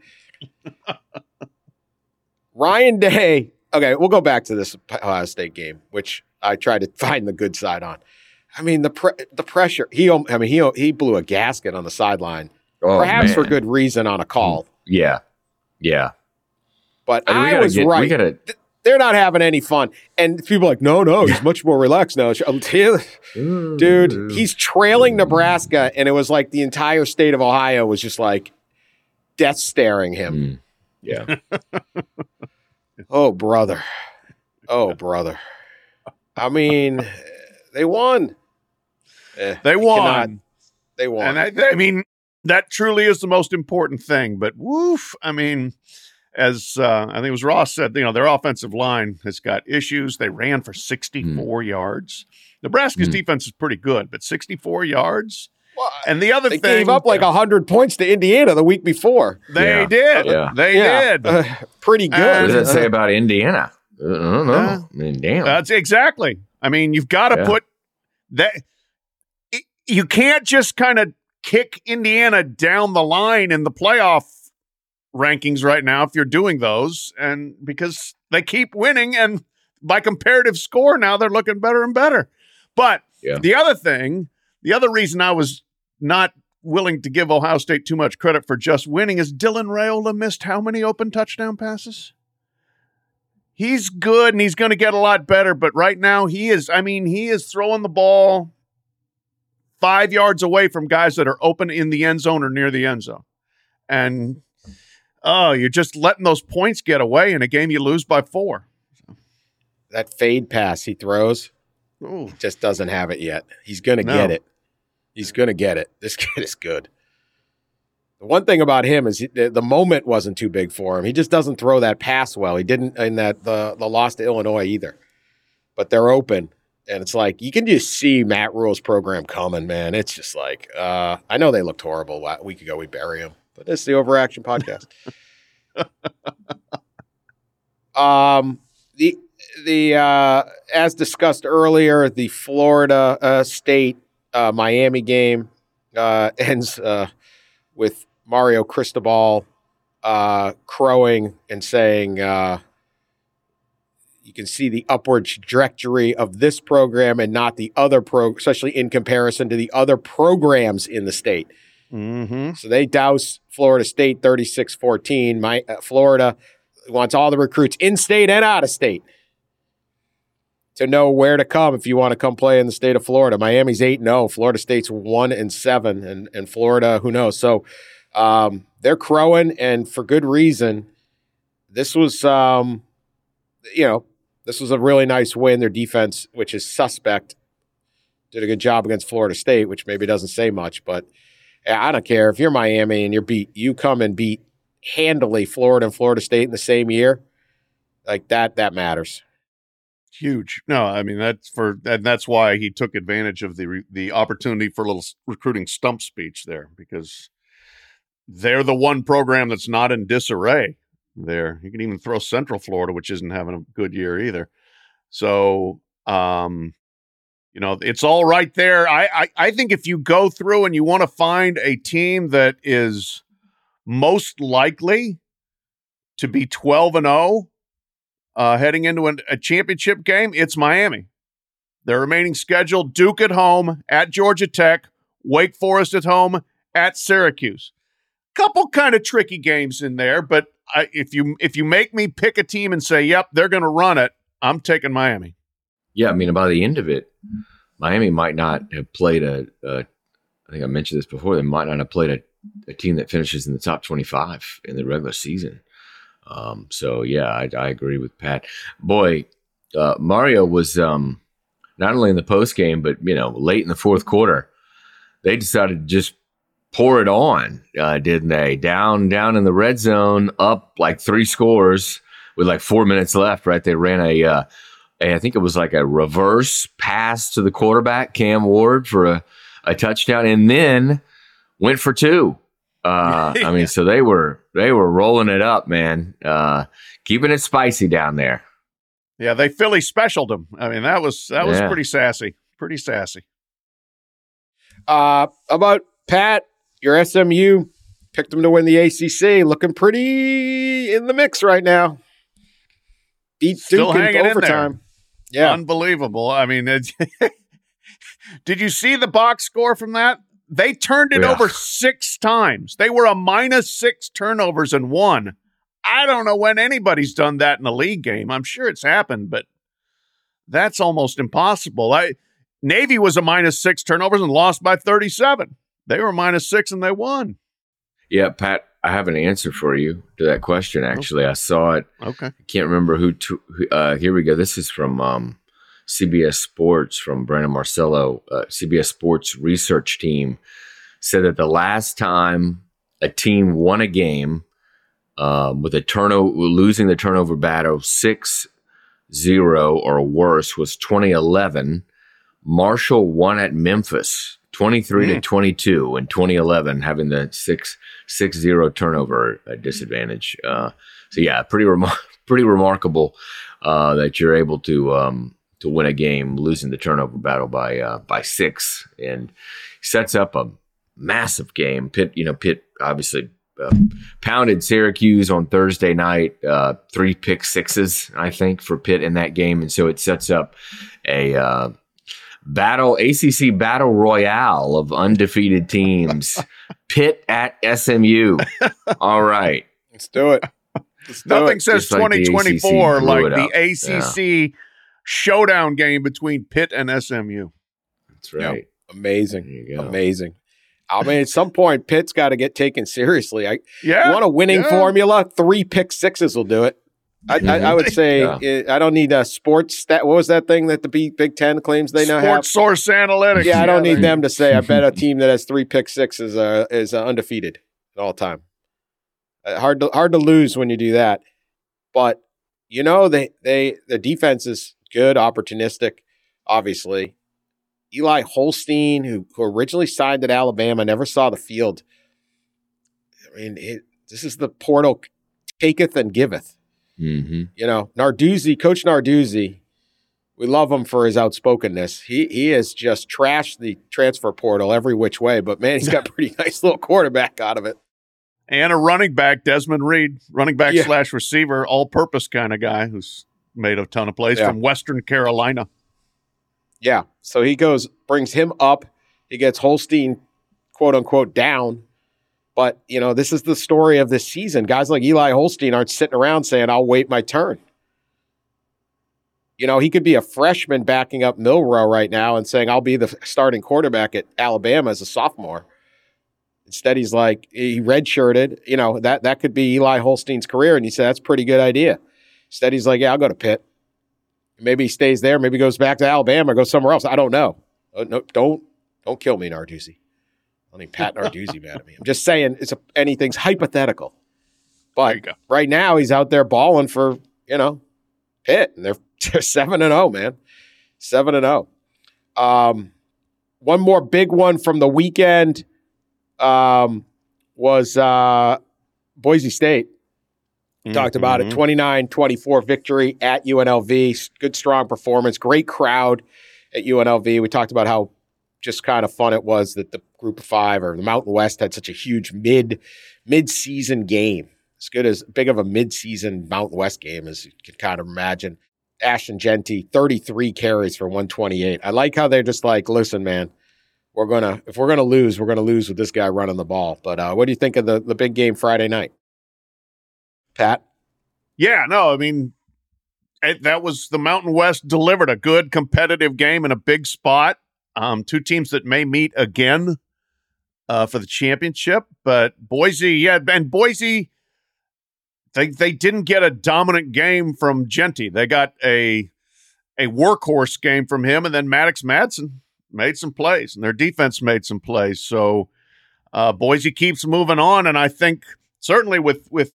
Ryan Day. Okay, we'll go back to this Ohio State game, which I tried to find the good side on. I mean, the pre- the pressure. He, I mean, he he blew a gasket on the sideline, Oh, perhaps for man. good reason on a call. Yeah. Yeah. But I mean, we I gotta was get- we right. gotta- Th- They're not having any fun, and people are like, no, no, he's much more relaxed now. I'll tell you, dude, he's trailing Nebraska, and it was like the entire state of Ohio was just like death staring him. Mm. Yeah. Oh, brother. Oh, brother. I mean, they won. Eh, they you won. cannot- They won. And I, I mean, that truly is the most important thing. But woof, I mean, as uh, I think it was Ross said, you know, their offensive line has got issues. They ran for sixty-four yards. Nebraska's Mm. defense is pretty good, but sixty-four yards. Well, And the other they thing, gave up like one hundred points to Indiana the week before. they Yeah. did. Yeah. They Yeah, did. uh, pretty And- good. What does that say about Indiana? I don't know. Uh, I mean, damn. That's exactly. I mean, you've got to Yeah. put that. it- You can't just kind of kick Indiana down the line in the playoff rankings right now if you're doing those, and because they keep winning, and by comparative score now they're looking better and better. But yeah. the other thing, the other reason I was not willing to give Ohio State too much credit for just winning is Dylan Raiola missed how many open touchdown passes? He's good and he's going to get a lot better, but right now he is, I mean, he is throwing the ball five yards away from guys that are open in the end zone or near the end zone. And, oh, you're just letting those points get away in a game you lose by four. That fade pass he throws, Ooh. just doesn't have it yet. He's going to no. get it. He's going to get it. This kid is good. The one thing about him is he, the, the moment wasn't too big for him. He just doesn't throw that pass well. He didn't in that the, the loss to Illinois either. But they're open. And it's like, you can just see Matt Rule's program coming, man. It's just like, uh, I know they looked horrible a week ago. We bury them. But it's the Overaction Podcast. um, the, the uh, as discussed earlier, the Florida uh, State Uh, Miami game uh, ends uh, with Mario Cristobal uh, crowing and saying, uh, you can see the upward trajectory of this program and not the other pro, especially in comparison to the other programs in the state. Mm-hmm. So they douse Florida State thirty-six fourteen. My uh, Florida wants all the recruits in state and out of state to know where to come if you want to come play in the state of Florida. Miami's eight and oh, Florida State's one and seven, and and Florida, who knows? So um, they're crowing, and for good reason. This was, um, you know, this was a really nice win. Their defense, which is suspect, did a good job against Florida State, which maybe doesn't say much, but I don't care if you're Miami and you're beat. You come and beat handily Florida and Florida State in the same year, like that. That matters. Huge. No, I mean, that's for, and that's why he took advantage of the the opportunity for a little recruiting stump speech there, because they're the one program that's not in disarray there. You can even throw Central Florida, which isn't having a good year either. So, um, you know, it's all right there. I, I, I think if you go through and you want to find a team that is most likely to be twelve and oh, Uh, heading into an, a championship game, it's Miami. Their remaining schedule: Duke at home, at Georgia Tech, Wake Forest at home, at Syracuse. Couple kind of tricky games in there, but I, if you if you make me pick a team and say, "Yep, they're going to run it," I'm taking Miami. Yeah, I mean, by the end of it, Miami might not have played a. a I think I mentioned this before. They might not have played a, a team that finishes in the top twenty-five in the regular season. Um, so yeah, I, I agree with Pat. Boy, uh, Mario was um, not only in the post game, but you know, late in the fourth quarter, they decided to just pour it on, uh, didn't they? Down, down in the red zone, up like three scores with like four minutes left. Right, they ran a, uh, a I think it was like a reverse pass to the quarterback, Cam Ward, for a, a touchdown, and then went for two. Uh, I mean, so they were they were rolling it up, man. Uh, keeping it spicy down there. Yeah, they Philly specialed them. I mean, that was that was yeah. pretty sassy, pretty sassy. Uh, about Pat, your S M U picked them to win the A C C, looking pretty in the mix right now. Beat Still Duke hanging in overtime. In there. Yeah, unbelievable. I mean, it, did you see the box score from that? They turned it yeah. over six times. They were a minus six turnovers and won. I don't know when anybody's done that in a league game. I'm sure it's happened, but that's almost impossible. I, Navy was a minus six turnovers and lost by thirty-seven. They were minus six and they won. Yeah, Pat, I have an answer for you to that question, actually. Okay. I saw it. Okay. I can't remember who. To, uh, here we go. This is from um, C B S Sports, from Brandon Marcello. Uh, C B S Sports research team said that the last time a team won a game uh, with a turnover, losing the turnover battle six zero or worse was twenty eleven. Marshall won at Memphis twenty-three mm. to twenty-two in twenty eleven, having the six six zero turnover uh, disadvantage. Uh, so yeah, pretty remar- pretty remarkable uh, that you're able to. Um, to win a game, losing the turnover battle by uh, by six, and sets up a massive game. Pitt, you know, Pitt obviously uh, pounded Syracuse on Thursday night, uh, three pick sixes, I think, for Pitt in that game. And so it sets up a uh, battle, A C C battle royale of undefeated teams. Pitt at S M U. All right. Let's do it. Let's do Nothing it. says Like twenty twenty-four like the, like the A C C yeah. showdown game between Pitt and S M U. That's right. Yep. Amazing. There you go. Amazing. I mean, at some point, Pitt's got to get taken seriously. I Yeah. You want a winning yeah. formula? Three pick sixes will do it. I, Mm-hmm. I, I would say Yeah. it, I don't need a sports stat. What was that thing that the Big Big Ten claims they now have? Sports Source Analytics. Yeah, I don't need they- them to say. I bet a team that has three pick sixes uh, is uh, undefeated at all time. Uh, hard to hard to lose when you do that. But you know they they the defense is good, opportunistic, obviously. Eli Holstein, who, who originally signed at Alabama, never saw the field. I mean, it, this is the portal taketh and giveth. Mm-hmm. You know, Narduzzi, Coach Narduzzi, we love him for his outspokenness. He he has just trashed the transfer portal every which way, but man, he's got a pretty nice little quarterback out of it. And a running back, Desmond Reed, running back Yeah. slash receiver, all-purpose kind of guy who's made a ton of plays Yeah. from Western Carolina. Yeah, so he goes, brings him up. He gets Holstein, quote unquote, down. But, you know, this is the story of this season. Guys like Eli Holstein aren't sitting around saying, I'll wait my turn. You know, he could be a freshman backing up Milroe right now and saying, I'll be the starting quarterback at Alabama as a sophomore. Instead, he's like, he redshirted. You know, that, that could be Eli Holstein's career. And he said, that's a pretty good idea. Instead, he's like, yeah, I'll go to Pitt. Maybe he stays there. Maybe goes back to Alabama or goes somewhere else. I don't know. Uh, no, don't don't kill me, Narduzzi. I mean, Pat Narduzzi mad at me. I'm just saying it's a, anything's hypothetical. There you But go. right now he's out there balling for, you know, Pitt. And they're, they're seven and oh, man. seven and oh. Um, one more big one from the weekend um, was uh, Boise State. Talked about it. twenty-nine twenty-four victory at U N L V. Good, strong performance. Great crowd at U N L V. We talked about how just kind of fun it was that the Group of Five or the Mountain West had such a huge mid mid-season game. As good as big of a mid-season Mountain West game as you can kind of imagine. Ashton Genty, thirty-three carries for one twenty-eight. I like how they're just like, listen, man, we're gonna if we're gonna lose, we're gonna lose with this guy running the ball. But uh, what do you think of the the big game Friday night, Pat? Yeah, no, I mean, it, that was the Mountain West delivered a good competitive game in a big spot. Um, two teams that may meet again uh, for the championship, but Boise, yeah, and Boise, they they didn't get a dominant game from Genty. They got a a workhorse game from him, and then Maddox Madsen made some plays, and their defense made some plays. So uh, Boise keeps moving on, and I think certainly with with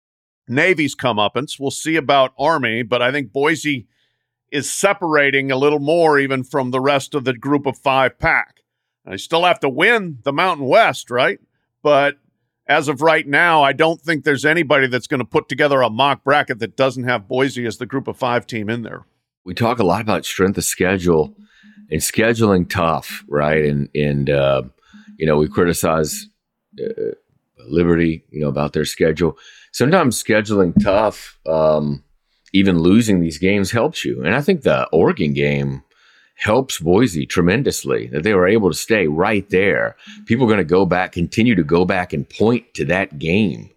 Navy's comeuppance. We'll see about Army, but I think Boise is separating a little more even from the rest of the Group of Five pack. They still have to win the Mountain West, right? But as of right now, I don't think there's anybody that's going to put together a mock bracket that doesn't have Boise as the Group of Five team in there. We talk a lot about strength of schedule and scheduling tough, right? And, and uh, you know, we criticize uh, Liberty, you know, about their schedule. Sometimes scheduling tough, um, even losing these games helps you. And I think the Oregon game helps Boise tremendously, that they were able to stay right there. People are going to go back, continue to go back and point to that game.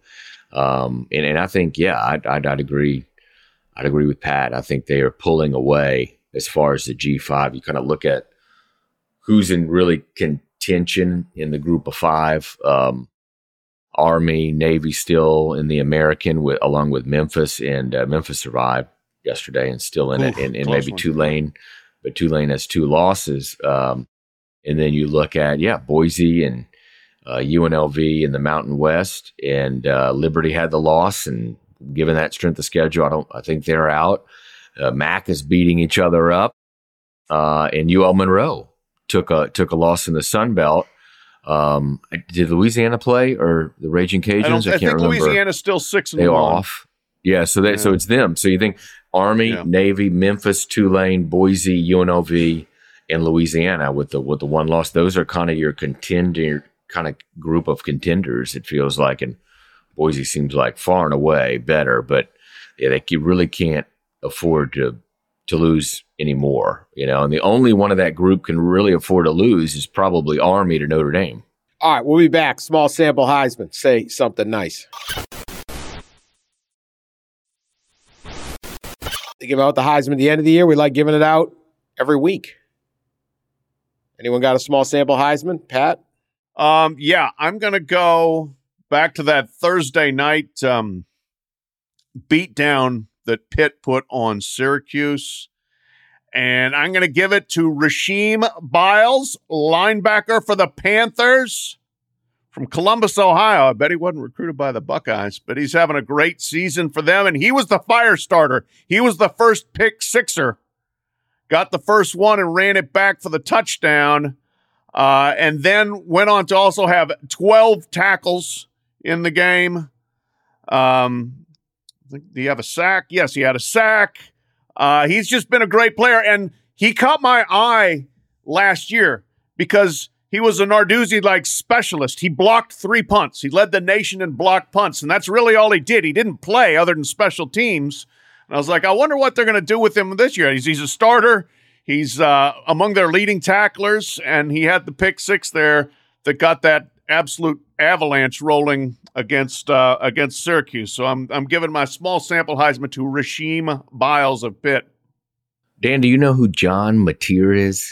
Um, and, and I think, yeah, I'd, I'd, I'd agree. I'd agree with Pat. I think they are pulling away as far as the G five. You kind of look at who's in really contention in the Group of Five. Um, Army, Navy still in the American, with, along with Memphis, and uh, Memphis survived yesterday and still in Oof, it, and, and close maybe one. Tulane, but Tulane has two losses. Um, and then you look at, yeah, Boise and uh, U N L V in the Mountain West, and uh, Liberty had the loss, and given that strength of schedule, I don't, I think they're out. Uh, Mac is beating each other up, uh, and U L Monroe took a took a loss in the Sun Belt. Um, did Louisiana play or the Raging Cajuns? I, don't, I, I can't think remember. Louisiana's still six and They are one. off. Yeah, so they, Yeah. so it's them. So you think Army, Yeah. Navy, Memphis, Tulane, Boise, U N L V, and Louisiana with the with the one loss. Those are kind of your contender kind of group of contenders, it feels like, and Boise seems like far and away better, but yeah, they really can't afford to to lose anymore, you know, and the only one of that group can really afford to lose is probably Army to Notre Dame. All right, we'll be back. Small sample Heisman. Say something nice. They give out the Heisman at the end of the year. We like giving it out every week. Anyone got a small sample Heisman? Pat? Um, yeah, I'm going to go back to that Thursday night um, beatdown that Pitt put on Syracuse. And I'm going to give it to Rasheem Biles, linebacker for the Panthers from Columbus, Ohio. I bet he wasn't recruited by the Buckeyes, but he's having a great season for them. And he was the fire starter. He was the first pick sixer. Got the first one and ran it back for the touchdown. Uh, and then went on to also have twelve tackles in the game. Um, Do you have a sack? Yes, he had a sack. Uh, he's just been a great player, and he caught my eye last year because he was a Narduzzi-like specialist. He blocked three punts. He led the nation in blocked punts, and that's really all he did. He didn't play other than special teams. And I was like, I wonder what they're going to do with him this year. He's, he's a starter. He's uh, among their leading tacklers, and he had the pick six there that got that absolute avalanche rolling against uh, against Syracuse. So I'm I'm giving my small sample Heisman to Rasheem Biles of Pitt. Dan, do you know who John Mateer is?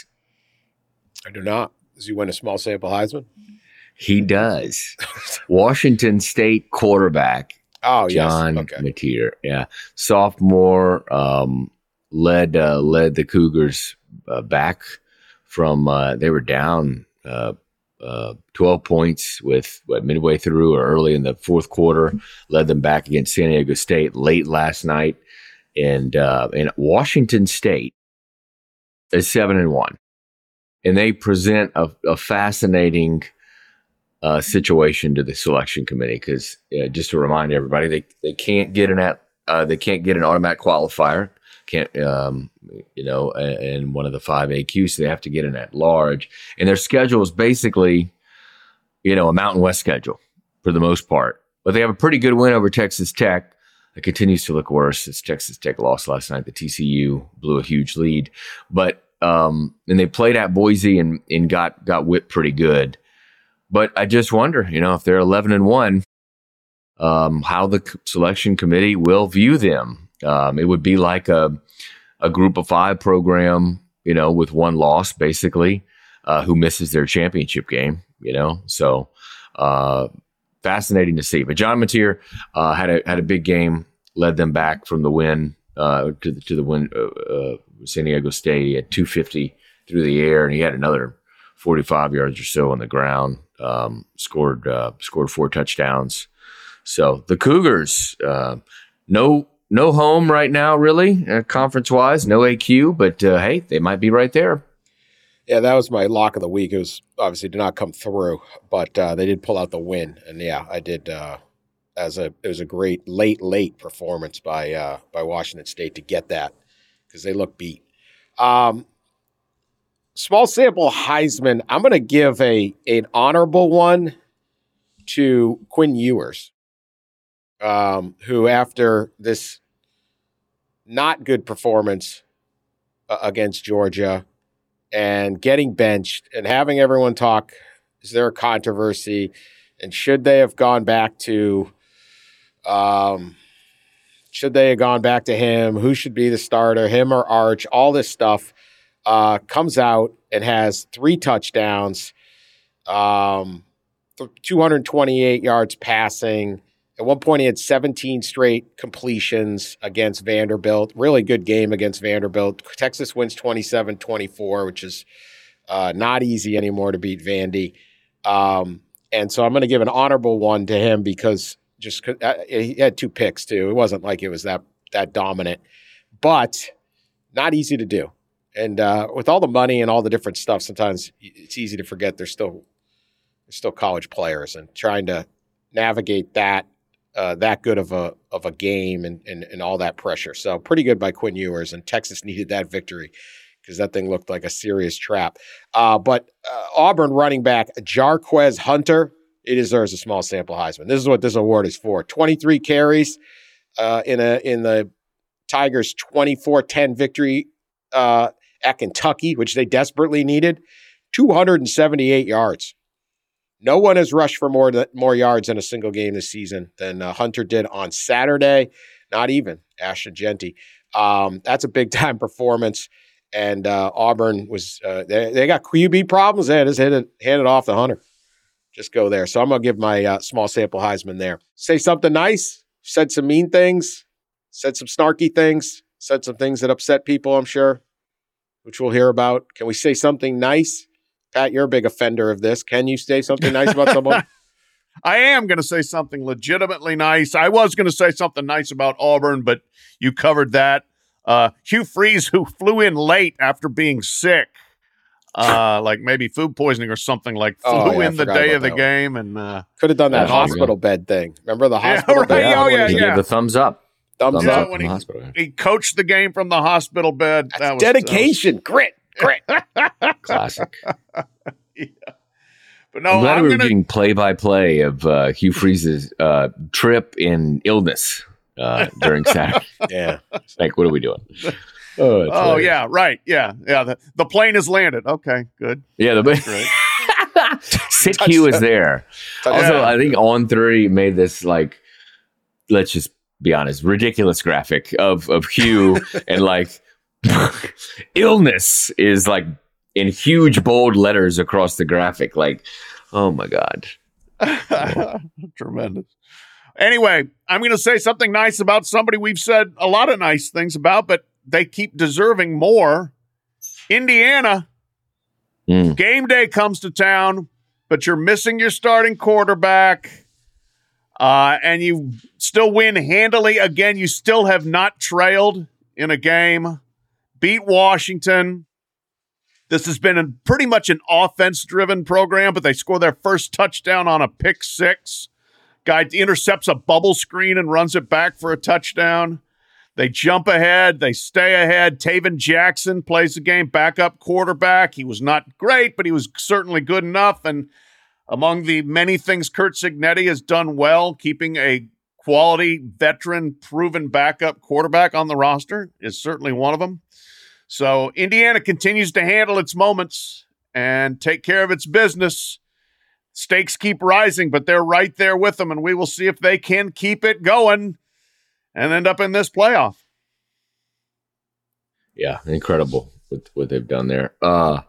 I do not. Does he win a small sample Heisman? He does. Washington State quarterback. Oh, John yes. Okay. Mateer. Yeah. Sophomore, um, led uh, led the Cougars uh, back from, uh, they were down uh, uh, twelve points with what, midway through or early in the fourth quarter, led them back against San Diego State late last night. And, uh, and Washington State is seven and one. And they present a, a fascinating uh, situation to the selection committee because uh, just to remind everybody, they they can't get an at uh, they can't get an automatic qualifier, can't um, you know, in one of the five A Qs, so they have to get an at large, and their schedule is basically, you know, a Mountain West schedule for the most part. But they have a pretty good win over Texas Tech. It continues to look worse as Texas Tech lost last night. The T C U blew a huge lead, but um, and they played at Boise and and got got whipped pretty good. But I just wonder, you know, if they're eleven and one, um, how the selection committee will view them. Um, it would be like a a group of five program, you know, with one loss basically, uh, who misses their championship game. You know, so uh, fascinating to see. But John Mateer uh, had a had a big game, led them back from the win uh, to the to the win. Uh, uh, San Diego State. He had two fifty through the air, and he had another forty-five yards or so on the ground. Um, scored uh, scored four touchdowns. So the Cougars, uh, no no home right now, really, uh, conference wise, no A Q, but uh, hey, they might be right there. Yeah, that was my lock of the week. It was obviously did not come through, but uh, they did pull out the win, and yeah, I did. Uh, as a it was a great late late performance by uh, by Washington State to get that because they look beat. Um, small sample Heisman. I'm going to give a an honorable one to Quinn Ewers, um, who after this not good performance uh, against Georgia and getting benched and having everyone talk, is there a controversy? And should they have gone back to, um, should they have gone back to him? Who should be the starter, him or Arch? All this stuff uh, comes out and has three touchdowns, um, two hundred twenty-eight yards passing. At one point, he had seventeen straight completions against Vanderbilt. Really good game against Vanderbilt. Texas wins twenty-seven twenty-four, which is uh, not easy anymore to beat Vandy. Um, and so I'm going to give an honorable one to him because just uh, he had two picks, too. It wasn't like it was that that dominant. But not easy to do. And uh, with all the money and all the different stuff, sometimes it's easy to forget they're still, they're still college players. And trying to navigate that Uh, that good of a of a game and, and and all that pressure. So pretty good by Quinn Ewers, and Texas needed that victory because that thing looked like a serious trap. Uh, but uh, Auburn running back Jarquez Hunter, he deserves a small sample Heisman. This is what this award is for. twenty-three carries uh, in a in the Tigers' twenty-four ten victory uh, at Kentucky, which they desperately needed. two hundred seventy-eight yards. No one has rushed for more more yards in a single game this season than uh, Hunter did on Saturday. Not even Ashton Jeanty. Um, that's a big time performance. And uh, Auburn was uh, they, they got Q B problems. They just hit it, hand it off to Hunter. Just go there. So I'm gonna give my uh, small sample Heisman there. Say something nice. Said some mean things. Said some snarky things. Said some things that upset people, I'm sure, which we'll hear about. Can we say something nice? Pat, you're a big offender of this. Can you say something nice about someone? I am going to say something legitimately nice. I was going to say something nice about Auburn, but you covered that. Uh, Hugh Freeze, who flew in late after being sick, uh, like maybe food poisoning or something, like flew oh, yeah, in the day of the game. and uh, Could have done that That's hospital real. bed thing. Remember the Yeah, hospital right. bed? Oh, when yeah, he He yeah. gave the thumbs up. Thumbs Thumbs Yeah, up. up when in the he- hospital. he coached the game from the hospital bed. That's that was dedication. Grit. Grit. Classic. But no, I'm glad I'm we were gonna, getting play-by-play of uh, Hugh Freeze's uh, trip in illness uh, during Saturday. Yeah. Like, what are we doing? Oh, it's Oh hilarious. yeah, right, yeah, yeah. The, the plane has landed. Okay, good. Yeah, the Great. Sick Hugh is there. Also, Yeah. I think On Three made this like, let's just be honest, ridiculous graphic of of Hugh and like illness is like in huge bold letters across the graphic. Like, oh my god. Tremendous. Anyway, I'm going to say something nice about somebody we've said a lot of nice things about, but they keep deserving more. Indiana. Mm. Game day comes to town, but you're missing your starting quarterback, uh, and you still win handily. Again, you still have not trailed in a game. Beat Washington. This has been a, pretty much an offense-driven program, but they score their first touchdown on a pick six. Guy intercepts a bubble screen and runs it back for a touchdown. They jump ahead. They stay ahead. Taven Jackson plays the game, backup quarterback. He was not great, but he was certainly good enough. And among the many things Kurt Cignetti has done well, keeping a quality, veteran, proven backup quarterback on the roster is certainly one of them. So Indiana continues to handle its moments and take care of its business. Stakes keep rising, but they're right there with them, and we will see if they can keep it going and end up in this playoff. Yeah, incredible what, what they've done there. Uh,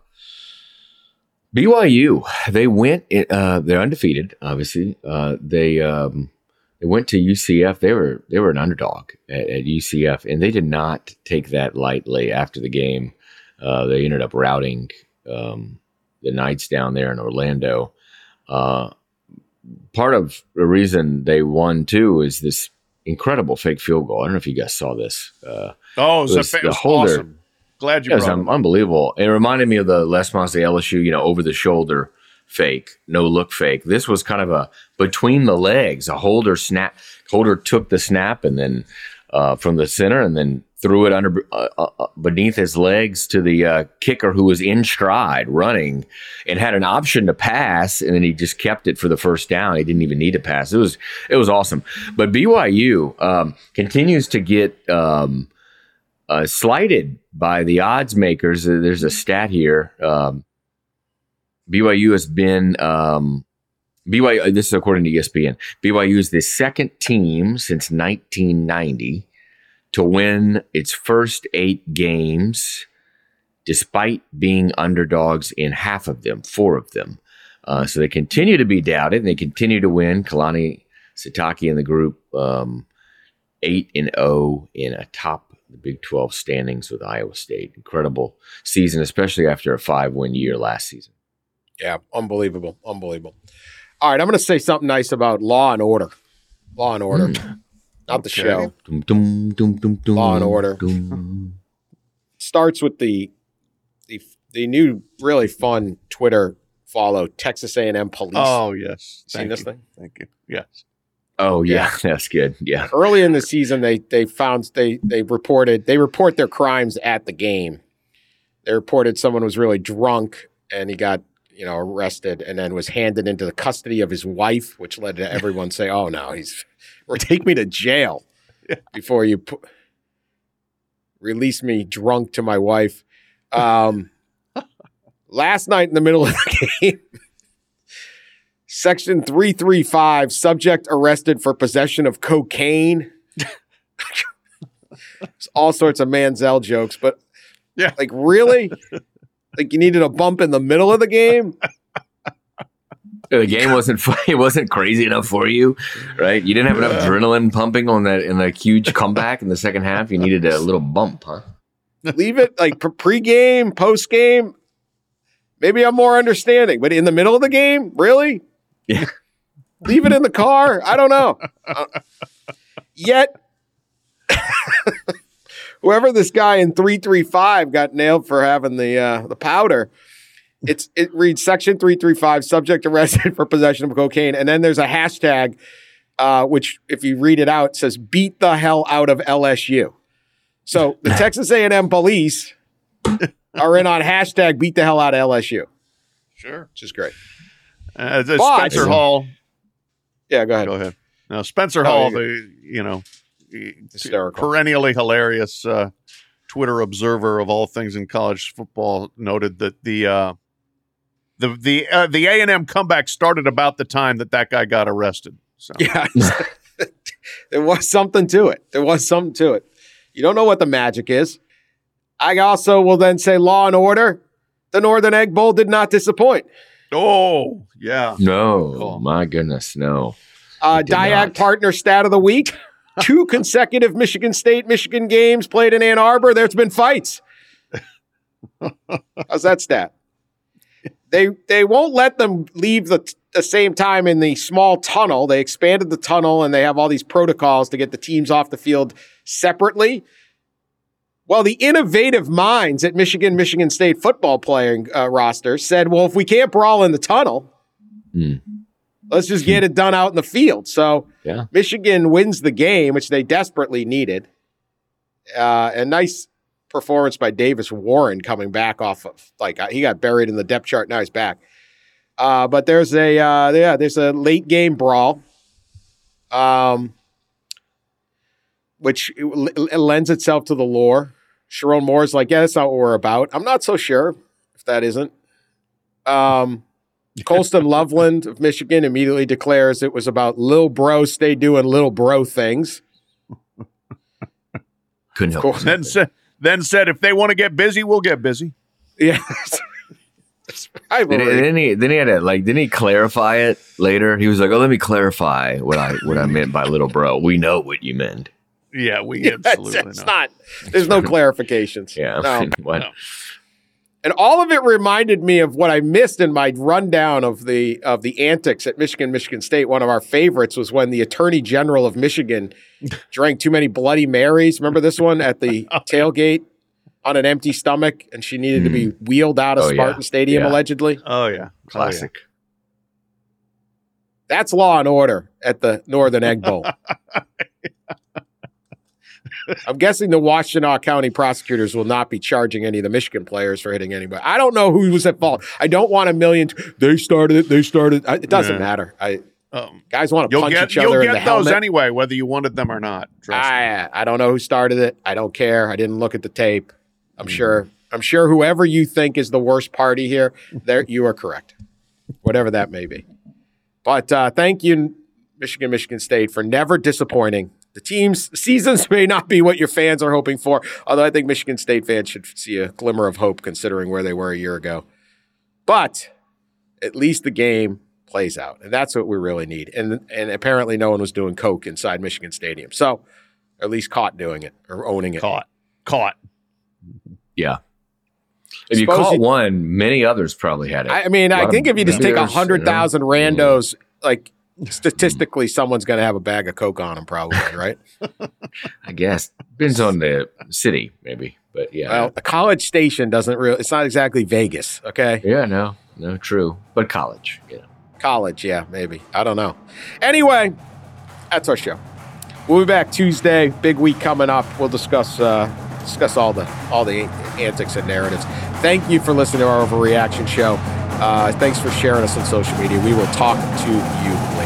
B Y U, they went, uh, they're undefeated, obviously. Uh, they um, they went to U C F. They were they were an underdog at, at U C F, and they did not take that lightly after the game. Uh, they ended up routing um, the Knights down there in Orlando. Uh, part of the reason they won, too, is this incredible fake field goal. I don't know if you guys saw this. Uh, Oh, it was, It was a, it the was holder. awesome. Glad you It was brought un- it. unbelievable. It reminded me of the Les Mosley L S U, you know, over the shoulder fake, no look fake. This was kind of a between the legs, a holder snap. Holder took the snap and then uh, from the center and then threw it under uh, uh, beneath his legs to the uh, kicker who was in stride running and had an option to pass, and then he just kept it for the first down. He didn't even need to pass. It was it was awesome. But B Y U um, continues to get. Um, Uh, slighted by the odds makers. Uh, There's a stat here. Um, B Y U has been um, B Y U. This is according to E S P N. B Y U is the second team since nineteen ninety to win its first eight games, despite being underdogs in half of them, four of them. Uh, so they continue to be doubted, and they continue to win. Kalani Sitake and the group um, eight and zero in a top. The Big twelve standings with Iowa State. Incredible season, especially after a five-win year last season. Yeah, unbelievable. Unbelievable. All right, I'm going to say something nice about Law and Order. Law and Order. Mm. Not the Okay. show. Dum, dum, dum, dum, dum, Law and Order. dum. Starts with the, the the new really fun Twitter follow, Texas A and M Police. Oh, yes. Seen Thank this you. thing? Thank you. Yes. Oh, yeah, that's good. Yeah. Early in the season, they they found they they reported they report their crimes at the game, They reported someone was really drunk and he got, you know, arrested and then was handed into the custody of his wife, which led to everyone say, oh, no, he's or take me to jail before you pu- release me drunk to my wife. Um, last night in the middle of the game, Section three thirty-five, subject arrested for possession of cocaine. All sorts of Manziel jokes, but yeah, like really? Like you needed a bump in the middle of the game? The game wasn't it wasn't crazy enough for you, right? You didn't have enough adrenaline pumping on that in the huge comeback in the second half. You needed a little bump, huh? Leave it like pre-game, post-game. Maybe I'm more understanding, but in the middle of the game, really? Yeah. Leave it in the car? I don't know. Uh, yet, whoever this guy in three thirty-five got nailed for having the uh, the powder, it's it reads Section three thirty-five, subject arrested for possession of cocaine. And then there's a hashtag, uh, which if you read it out, says beat the hell out of L S U. So the Texas A and M police are in on hashtag beat the hell out of L S U. Sure. Which is great. Uh, the But- Spencer Hall. Yeah, go ahead. Go ahead. Now, Spencer Oh, Hall, you- the you know, Hysterical. perennially hilarious uh, Twitter observer of all things in college football, noted that the uh, the the uh, the A and M comeback started about the time that that guy got arrested. So Yeah. There was something to it. There was something to it. You don't know what the magic is. I also will then say Law and Order. The Northern Egg Bowl did not disappoint. oh yeah, No, Cool. my goodness, no. Uh, It did Diag not. Partner Stat of the Week. Two consecutive Michigan State, Michigan games played in Ann Arbor. There's been fights. How's that stat? They they won't let them leave the, the same time in the small tunnel. They expanded the tunnel and they have all these protocols to get the teams off the field separately. Well, the innovative minds at Michigan, Michigan State football playing uh, roster said, well, if we can't brawl in the tunnel, Hmm. let's just get it done out in the field. So Yeah. Michigan wins the game, which they desperately needed. Uh, a nice performance by Davis Warren coming back off of, like, he got buried in the depth chart. Now he's back. Uh, but there's a, uh, yeah, there's a late game brawl, um, which it, it lends itself to the lore. Sharon Moore's like, yeah, that's not what we're about. I'm not so sure if that isn't. Um, Colston Loveland of Michigan immediately declares it was about Lil Bro stay doing Lil Bro things. Couldn't help course. then said then said if they want to get busy, we'll get busy. Yeah. It's Then, rivalry. then he then he had to like didn't he clarify it later? He was like, "Oh, let me clarify what I what I meant by little bro. We know what you meant." Yeah, we Yeah, that's, absolutely that's know. not, there's no clarifications. Yeah. No. What? No. And all of it reminded me of what I missed in my rundown of the of the antics at Michigan, Michigan State. One of our favorites was when the Attorney General of Michigan drank too many Bloody Marys. Remember this one at the tailgate on an empty stomach, and she needed to be wheeled out of Oh, yeah. Spartan Stadium, Yeah. allegedly? Oh yeah, Classic. That's Law and Order at the Northern Egg Bowl. I'm guessing the Washtenaw County prosecutors will not be charging any of the Michigan players for hitting anybody. I don't know who was at fault. I don't want a million. They started it. They started. I, it doesn't Yeah. matter. I Um, guys want to you'll punch get each you'll other in get the those helmet. anyway, whether you wanted them or not. Trust me. I I don't know who started it. I don't care. I didn't look at the tape. I'm Mm. sure. I'm sure whoever you think is the worst party here, there you are correct. Whatever that may be. But uh, thank you, Michigan, Michigan State, for never disappointing. The team's seasons may not be what your fans are hoping for, although I think Michigan State fans should see a glimmer of hope considering where they were a year ago. But at least the game plays out, and that's what we really need. And and apparently no one was doing coke inside Michigan Stadium. So, or at least caught doing it or owning it. Caught, caught. Yeah. If you Suppose caught you- one, many others probably had it. I, I mean, A I lot think of if you just take a beers, hundred thousand you know? randos, like statistically, someone's going to have a bag of coke on them, probably, right? I guess depends on the city, maybe. But yeah, Well, a College Station doesn't really. It's not exactly Vegas, okay? yeah, no, no, true. But college, you know. College, yeah, maybe. I don't know. Anyway, that's our show. We'll be back Tuesday. Big week coming up. We'll discuss uh, discuss all the all the antics and narratives. Thank you for listening to our Overreaction Show. Uh, thanks for sharing us on social media. We will talk to you